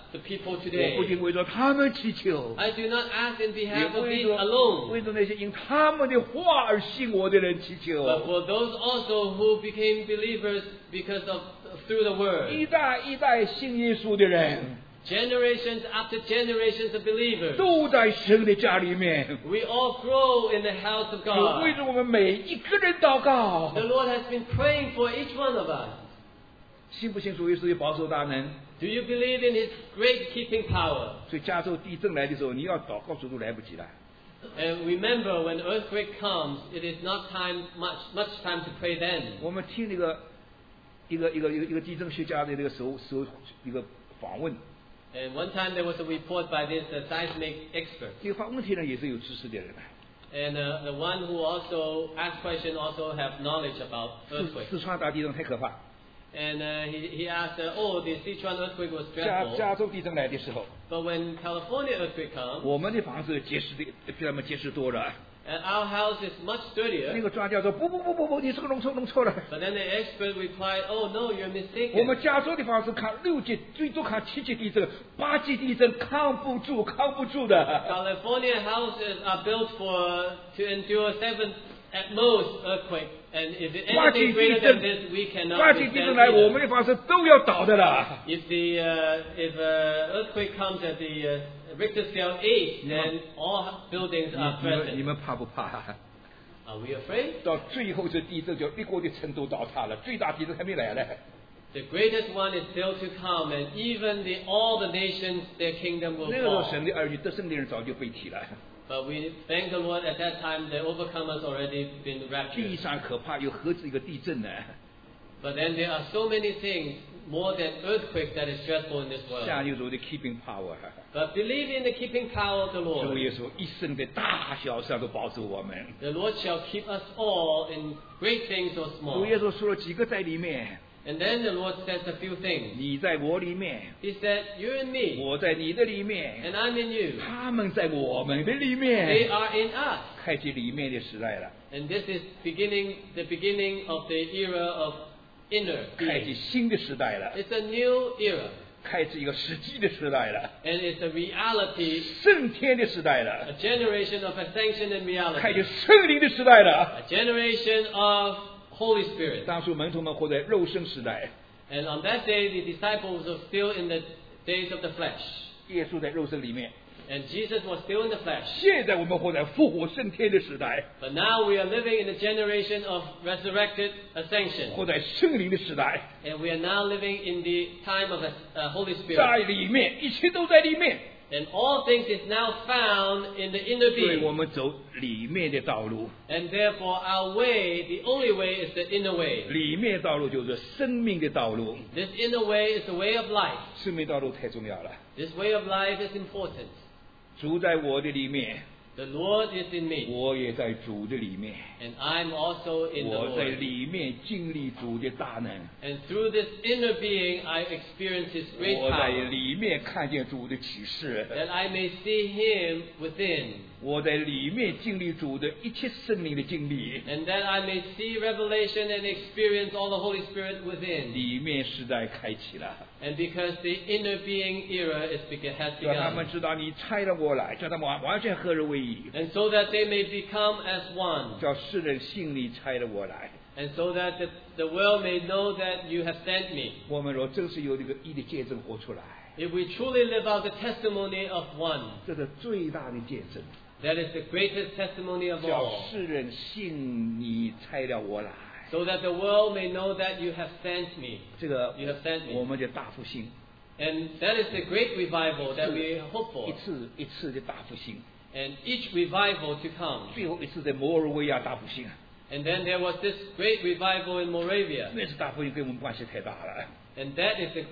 the people 我 today. 不仅为着他们祈求， I do not ask in 也 behalf of 为 these 着 alone, 那些因他们的话而信我的人祈 but 求。 for those also who became believers because of through the word. 一代一代信耶稣的人， Generations after generations of believers. 都在神的家里面。 We all grow in the house of 主为 God. 着我们每一个人祷告。 The Lord has been praying for each one of us. 信不信主耶稣有保守大能？ Do you believe in His great keeping power? 所以加州地震来的时候，你要祷告主都来不及了。 And remember, when earthquake comes, it is not much time to pray then. 我们听那个一个地震学家的那个一个访问， And one time there was a report by this seismic expert. 这个访问题呢也是有知识的人。 And the one who also asked question also have knowledge about 四 earthquake. 川大地震太可怕， And he asked, the Sichuan earthquake was 加 dreadful. 州地震来的时候， But when California earthquake comes, 我们的房子结实的比他们结实多了。 and our house is much 那 sturdier. 个专家说不，你这个弄错了。 But then the expert replied, oh no, you're 我 mistaken. 们加州的房子抗6级，最多抗7级地震，8级地震抗不住的。 California houses are built to endure 7 at most earthquake. And if it's 8级 anything 地 greater 震 than this, we cannot ，8级地 withstand 震来，我们 either. 的房子都要倒的了。 If earthquake comes at the Richter scale 8, then all buildings are 你 present. 们怕不怕？ Are we afraid? 到最后这地震就一国的城都倒塌了，最大地震还没来呢。 The greatest one is still to come, and even all the nations, their kingdom will 那个时候 fall. 神的儿女得胜的人早就被提了。 But we thank the Lord at that time the overcomers already been 地 raptured. 上可怕，又何止一个地震呢？ But then there are so many things more than earthquake that is stressful in this 下 world. 有主的 keeping power， But believe in the keeping power of the 主 Lord. 耶稣一生的大小事都保守我们。 The Lord shall keep us all in great things or 主 small. 耶稣说了几个在里面， And then the Lord says a few things. 你在我里面， He said, you're in me, 我在你的里面， and I'm in you. 他们在我们的里 They 面， are in us. 开启里面的时代了， And this is the beginning of the era of inner 开启 being. 新的时代了， It's a new era. 开启一个实际的时代了， And it's a reality, 升天的时代 a 了， generation of ascension and 开启 reality. 圣灵的时代了。 A generation of Holy Spirit. 当初门徒们活在肉身时代， And on that day, the disciples were still in the days of the flesh. 耶稣在肉身里面。 And Jesus was still in the flesh. 现在我们活在复活升天的时代， But now we are living in the generation of resurrected ascension. 活在圣灵的时代， And we are now living in the time of Holy 在 Spirit. 里面，一切都在里面， And all things is now found in the inner 所以我 being. 们走里面的道路， And therefore our way, the only way is the inner way. 里面道路就是生命的道路， This inner way is the way of life. 生命道路太重要了。 This way of life is important. 主在我的里面， The Lord is in me. 我也在主的里面， And I'm also in the 我在 Lord. 里面经历主的大能， And through this inner being, I experience His great 我在 power. 里面看见主的启示， That I may see Him within. 我在里面经历主的一切生命的经历， And that I may see revelation and experience all the Holy Spirit within. 里面时代开启了。 And because the inner being era has 叫他们 begun. 知道你差了我来，叫他们完全合而为一， And so that they may become as one. 叫世人信你差了我来。 And so that the world may know that you have sent me. 我们若真是有这个义的见证活出来， If we truly live out the testimony of one, 这是最大的见证， that is the greatest testimony of 叫 all. 世人信你差了我来。 So that the world may know that you have sent me. 这个 You have sent 我 me. 们的大复兴， And that is the great revival that we hope 一 for. 次一次的大复兴， And each revival to come. 最后一次在摩尔维亚大复兴， And then there was this great revival in Moravia. 那次大复兴跟我们关系太大了。 And that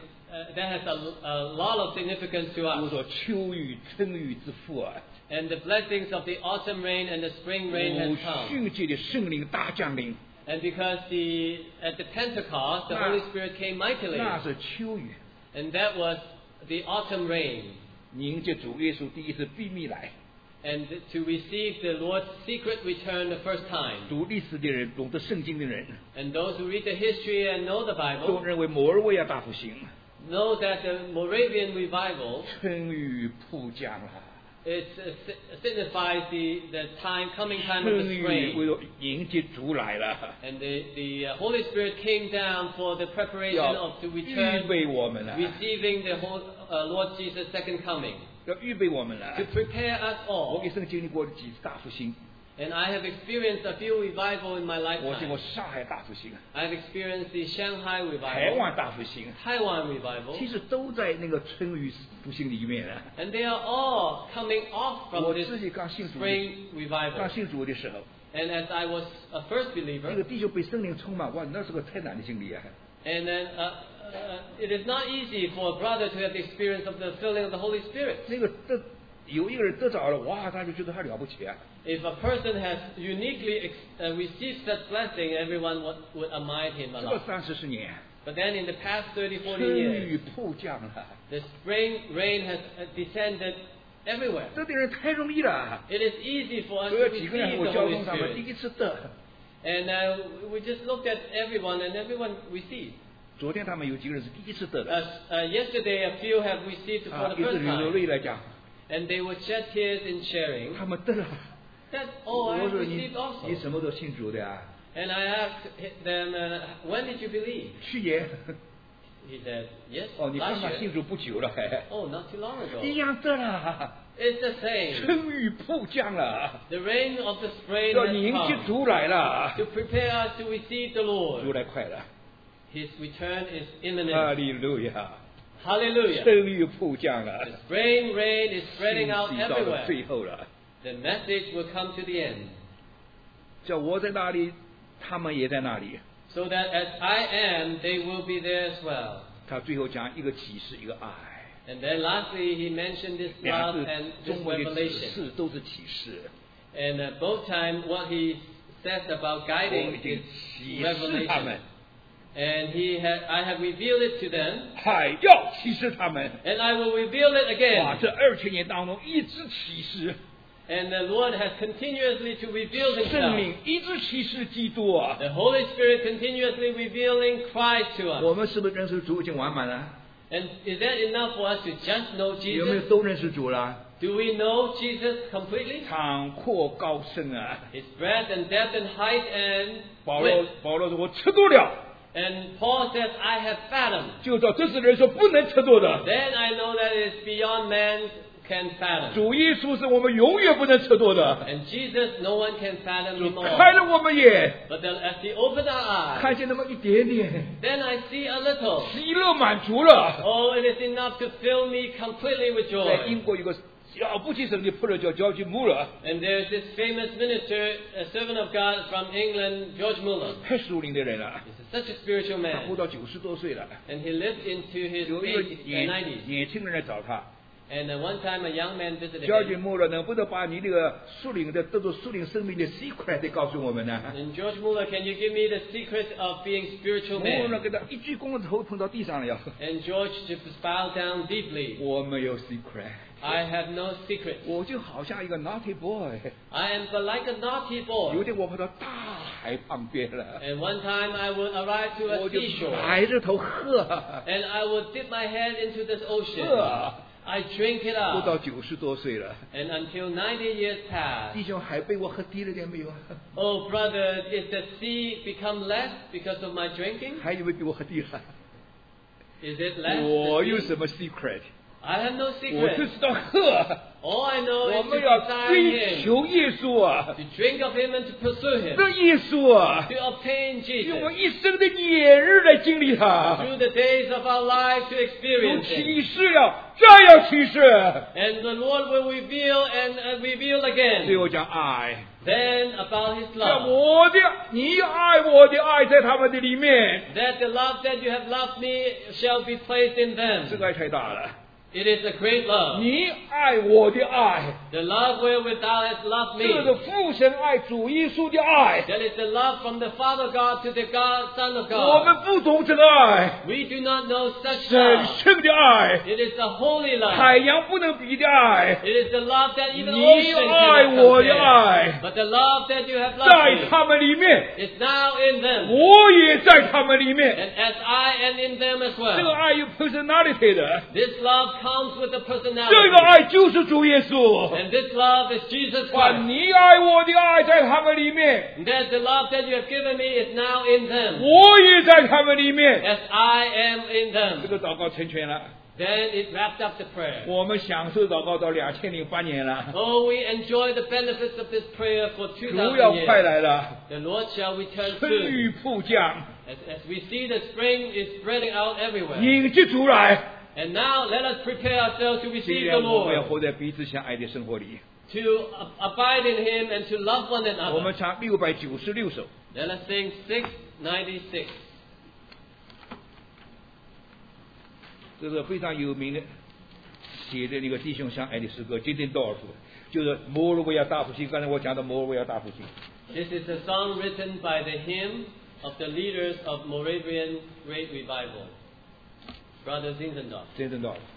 has a lot of significance to 我 us. 说秋雨春雨之父啊， And the blessings of the autumn rain and the spring rain 五 has come. 旬节的圣灵大降临， And because at the Pentecost, the Holy Spirit came mightily. 那是秋雨。 And that was the autumn rain. 迎接主耶稣第一次秘密来， And to receive the Lord's secret return the first time. 读历史的人，懂得圣经的人， And those who read the history and know the 都 Bible, 认为摩尔维亚大复兴， know that the Moravian revival 春雨瀑降了， signifies the coming time of 春 the 雨 spring. 为迎接主来了， And the Holy Spirit came down for the preparation 要 of to 预 return, 备我们了， receiving the Lord Jesus' second coming. 要预备我们了 To。prepare us 我 all. 一生经历过几次大复兴， And I have experienced a few revival in my 我见过 lifetime. 上海大复兴、 I've experienced the Shanghai 台 revival, 湾大复兴， Taiwan revival, 其实都在那个春雨复兴里面啊。 and they are all coming off 我 from this 自己刚信主的， spring 刚 revival. 信主的时候， And as I was a first 那 believer, 个弟兄被圣灵充满，哇，那是个太难的经历啊！ and then it is not easy for a brother to have the experience of the filling of the Holy Spirit. 那个有一个人得着了，哇，他就觉得他了不起啊！ If a person has uniquely received such blessing, everyone would admire him a 这个 lot. 30年， But then in the past 30, 40 春 years, 雨瀑降了， the spring rain has descended everywhere. 这点人太容易了。 It is easy for us 所 to 有几个人 receive 我 the 交 Holy 通他们第 Spirit. 一次得， And we just looked at everyone, and everyone received. 昨天他们有几个人是第一次得的 Yesterday, a few have received 啊， for 一 the 直 first 流 time. 泪来讲， And they would shed tears in sharing 他们得了。 that, oh, I 我 have 说你 received also. 你什么时候信主的呀？ And I asked them, when did you believe? 去年 He said, yes, 哦，你刚 last 刚 year. 信主不久了，还 Oh, not too long 一 ago. 样得了。 It's the same. 春雨瀑降了， The rain of the spring 要 has 迎接 come 主来了， to prepare us to receive the 主 Lord. 来快了， His return is 哈 imminent. 利路亚！ Hallelujah. 春雨瀑降 The 了， spring rain is spreading out 信息到了 everywhere. 最后了。 The message will come to the end. 叫我在那里，他们也在那里。 So that as I am, they will be there as well. 他最后讲一个启示，一个爱， And then lastly, he mentioned this 两 love 个 and 字 this 中文的启 revelation. 示都是启示。 And both times, what he says about 我 guiding 已经 is 启示他们 revelation.，And I have revealed it to them, 还要启示他们。 and I will reveal it 哇， again. 这2000年当中一直启示， And the Lord has continuously to reveal 圣 Himself. 灵一直启示基督啊。 The Holy Spirit continuously revealing Christ to us. 我们是不是认识主已经完满了？ And is that enough for us to just know 有没有 Jesus? 都认识主了？ Do we know Jesus completely? 长阔高深啊！ His breadth and depth and height and 保罗 width. 说：“我测度了， And Paul says, I have fathomed. 就照这是人所不能测度的。 Then I know that it is beyond man can fathom. 主耶稣是我们永远不能测度的。 And Jesus, no one can fathom 主 him all. 开了我们眼， But as he opened our eyes, 看见那么一点点， then I see a little. 喜乐满足了。 Oh, it is enough to fill me completely with 在 joy. 英国有个了不起神的仆人叫乔吉穆勒， And there's this famous minister, a servant of God from England, George Muller. 太属灵的人了， He's such a spiritual 他活 man. 到90多岁了。 And he lived into his 有一个 90s. 年轻人来找他， And one time a young man visited 乔吉 him. 穆勒能不能把你这个属灵的得到属灵生命的 secret 告诉我们呢？ And George Muller, can you give me the secret of being spiritual 穆勒 man? 给他一鞠躬，头碰到地上了要。 And George just bowed down deeply. 我没有 secret， I have no secret. 我就好像一个 naughty boy， I am but like a naughty 有 boy. 点我跑到大海旁边了， And one time I would arrive to 我 a 就 seashore. 抬着头喝， And I would dip my head into this ocean. 喝， I drink it 活到 up. 90多岁了。 And until 90 years pass. 弟兄还被我喝低了点没有？ Oh, brother, is the sea become less because of my drinking? 还以为比我喝低了？ Is it less? 我 the 有 sea? 什么 secret？ I have no 我就 secret. 知道喝。 All I know 我 is 们 to 要 desire 追 Him, 求耶稣啊， to drink of Him and to pursue Him, 这耶稣啊， to obtain 用我 Jesus 一生的年日来经历他。 through the days of our lives to 有 experience Him. 启示了，再要启示。 And the Lord will reveal and reveal 最 again. 后讲爱， Then about His 像 love. 我的，你爱我的爱在他们的里面， That the love that you have loved me shall be placed in 这 them. 个爱太大了。 It is a great love. 你爱我的爱， The love wherewith thou hast loved 这个 me. 父神爱主耶稣的爱， That is the love from the Father God to the Son of 我们 God. 不懂这个爱， We do not know such 神 love. 圣的爱， It is the holy love. 海洋不能比的爱， It is the love that even 你 ocean 爱 cannot 我的 compare. 爱， But the love that you have 在 loved me 他们里面， is now in them. 我也在他们里面。 And as I am in them as 这个 well. 爱有 personality 的， This love comes with a 这个 personality. 爱就是主耶稣。 And this love is Jesus 把 Christ. 你爱我的爱在他们里面， And that the love that you have given me is now in them. 我也在他们里面。 As I am in 这 them. 个祷告成全了， Then it wrapped up the prayer. 我们享受祷告到2008年了， Oh, we enjoy the benefits of this prayer for 主 2,000 要快 years. 来了， The Lord shall return 春 soon. 雨复降， As we see the spring is spreading out everywhere. 迎接主来。 And now let us prepare ourselves to 既 receive 然 the 我们要 Lord, 活在彼此相爱的生活里， to abide in Him and to love one 我们 another. 唱696首。 Let us sing 696. 这是非常有名的写的那个弟兄相爱的诗歌，今天多少首？就是摩尔维亚大复兴。刚才我讲的摩尔维亚大复兴， This is a song written by the hymn of the leaders of Moravian Great Revival. Brother Zinzendorf. 真正到了。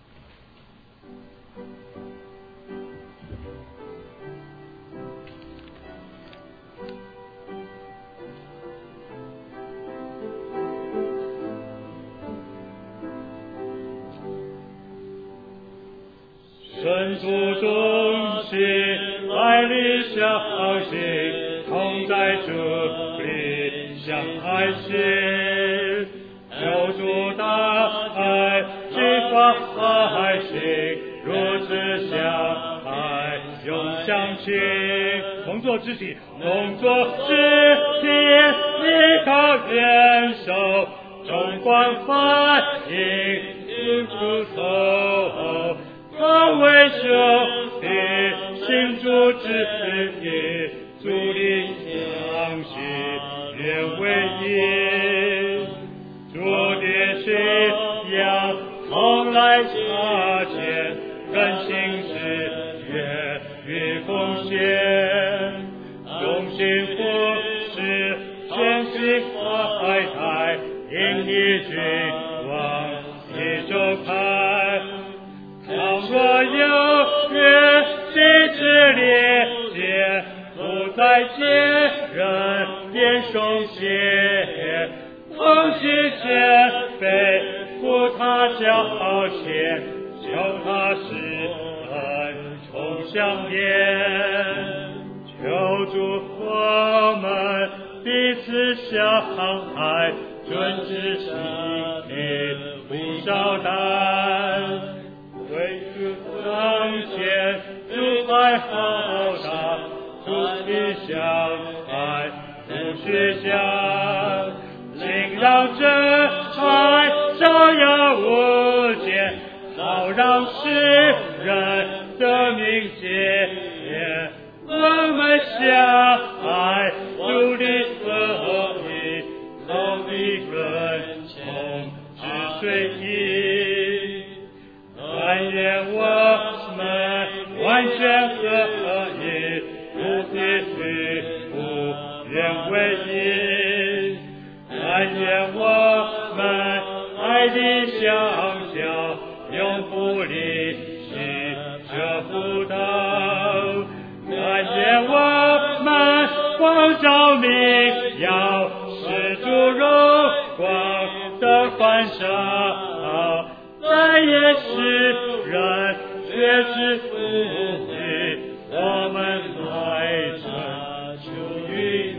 神主中心，爱里相信，同在主里相爱心，求主大爱，激发爱心，如此相爱永相亲。同作肢体，同作肢体，依靠联手，纵观反应，应出头。他为兄弟，心主之意，主力相信，愿为一。主的信仰，同来擦肩，更新是愿与奉献，用心服侍，全心爱台，因你君王一周开。倘若有缘，心之烈焰，不再见人变松懈，同心谦卑，扶他脚前，求他施恩重相连，求主我们彼此相爱，尊之心灵不少担。为主彰显，主爱浩大，主的相爱不虚假，请让真爱照耀无间，好让世人得明解。我们相爱，主的合一，同一根从之水一。但愿我们完全合一，不必虚无，愿为一。但愿我们爱的相交，永不离弃这辅导。但愿我们光照明耀，使主荣光的反射。但愿世人却是福气，我们来这求于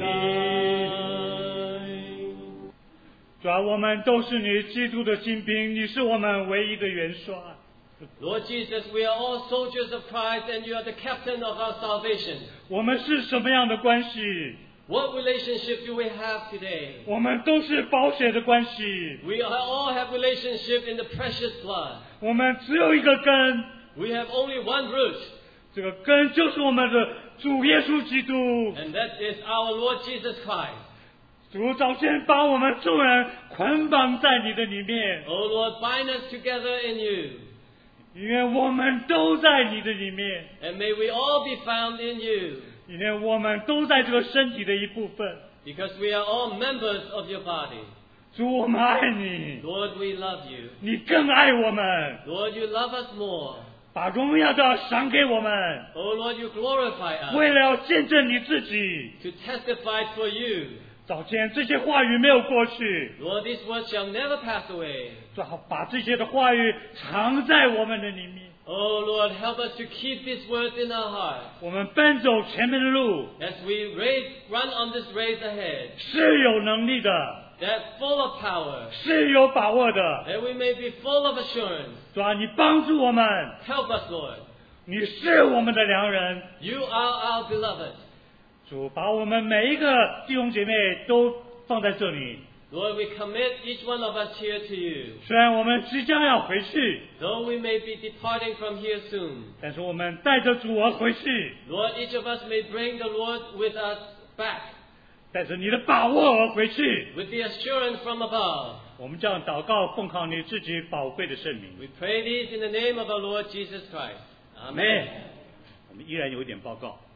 你。主啊，我们都是你基督的精兵，你是我们唯一的元帅。 Lord Jesus, we are all soldiers of Christ and you are the captain of our salvation. 我们是什么样的关系？ What relationship do we have today? 我们都是宝血的关系。 We all have relationship in the precious blood. 我们只有一个根， We have only one root, 这个根就是我们的主耶稣基督。 and that is our Lord Jesus Christ. 主早先把我们众人捆绑在你的里面， O Lord, bind us together in you. 愿我们都在你的里面， And may we all be found in you, 愿我们都在这个身体的一部分。 because we are all members of your body. 主，我们爱你， Lord, we love you. 你更爱我们， Lord, you love us more. 把荣耀都要赏给我们， Oh Lord, you glorify us 为了要见证你自己。 to testify for you. 早前这些话语没有过去， Lord, these words shall never pass away. 最好把这些的话语藏在我们的里面。 Oh Lord, help us to keep these words in our heart 我们奔走前面的路 as we run on this race ahead, 是有能力的， that full of power, 是有把握的。 that we may be full of assurance. 主啊，你帮助我们， Help us, Lord. 你是我们的良人。 You are our beloved. 主，把我们每一个弟兄姐妹都放在这里。 Lord, we commit each one of us here to you. 虽然我们即将要回去， Though we may be departing from here soon, 但是我们带着主而回去， Lord, each of us may bring the Lord with us back, 带着你的把握而回去。 with the assurance from above. 我们这样祷告，奉靠你自己宝贵的圣名。 We pray these in the name of our Lord Jesus Christ. Amen. 我们依然有一点报告。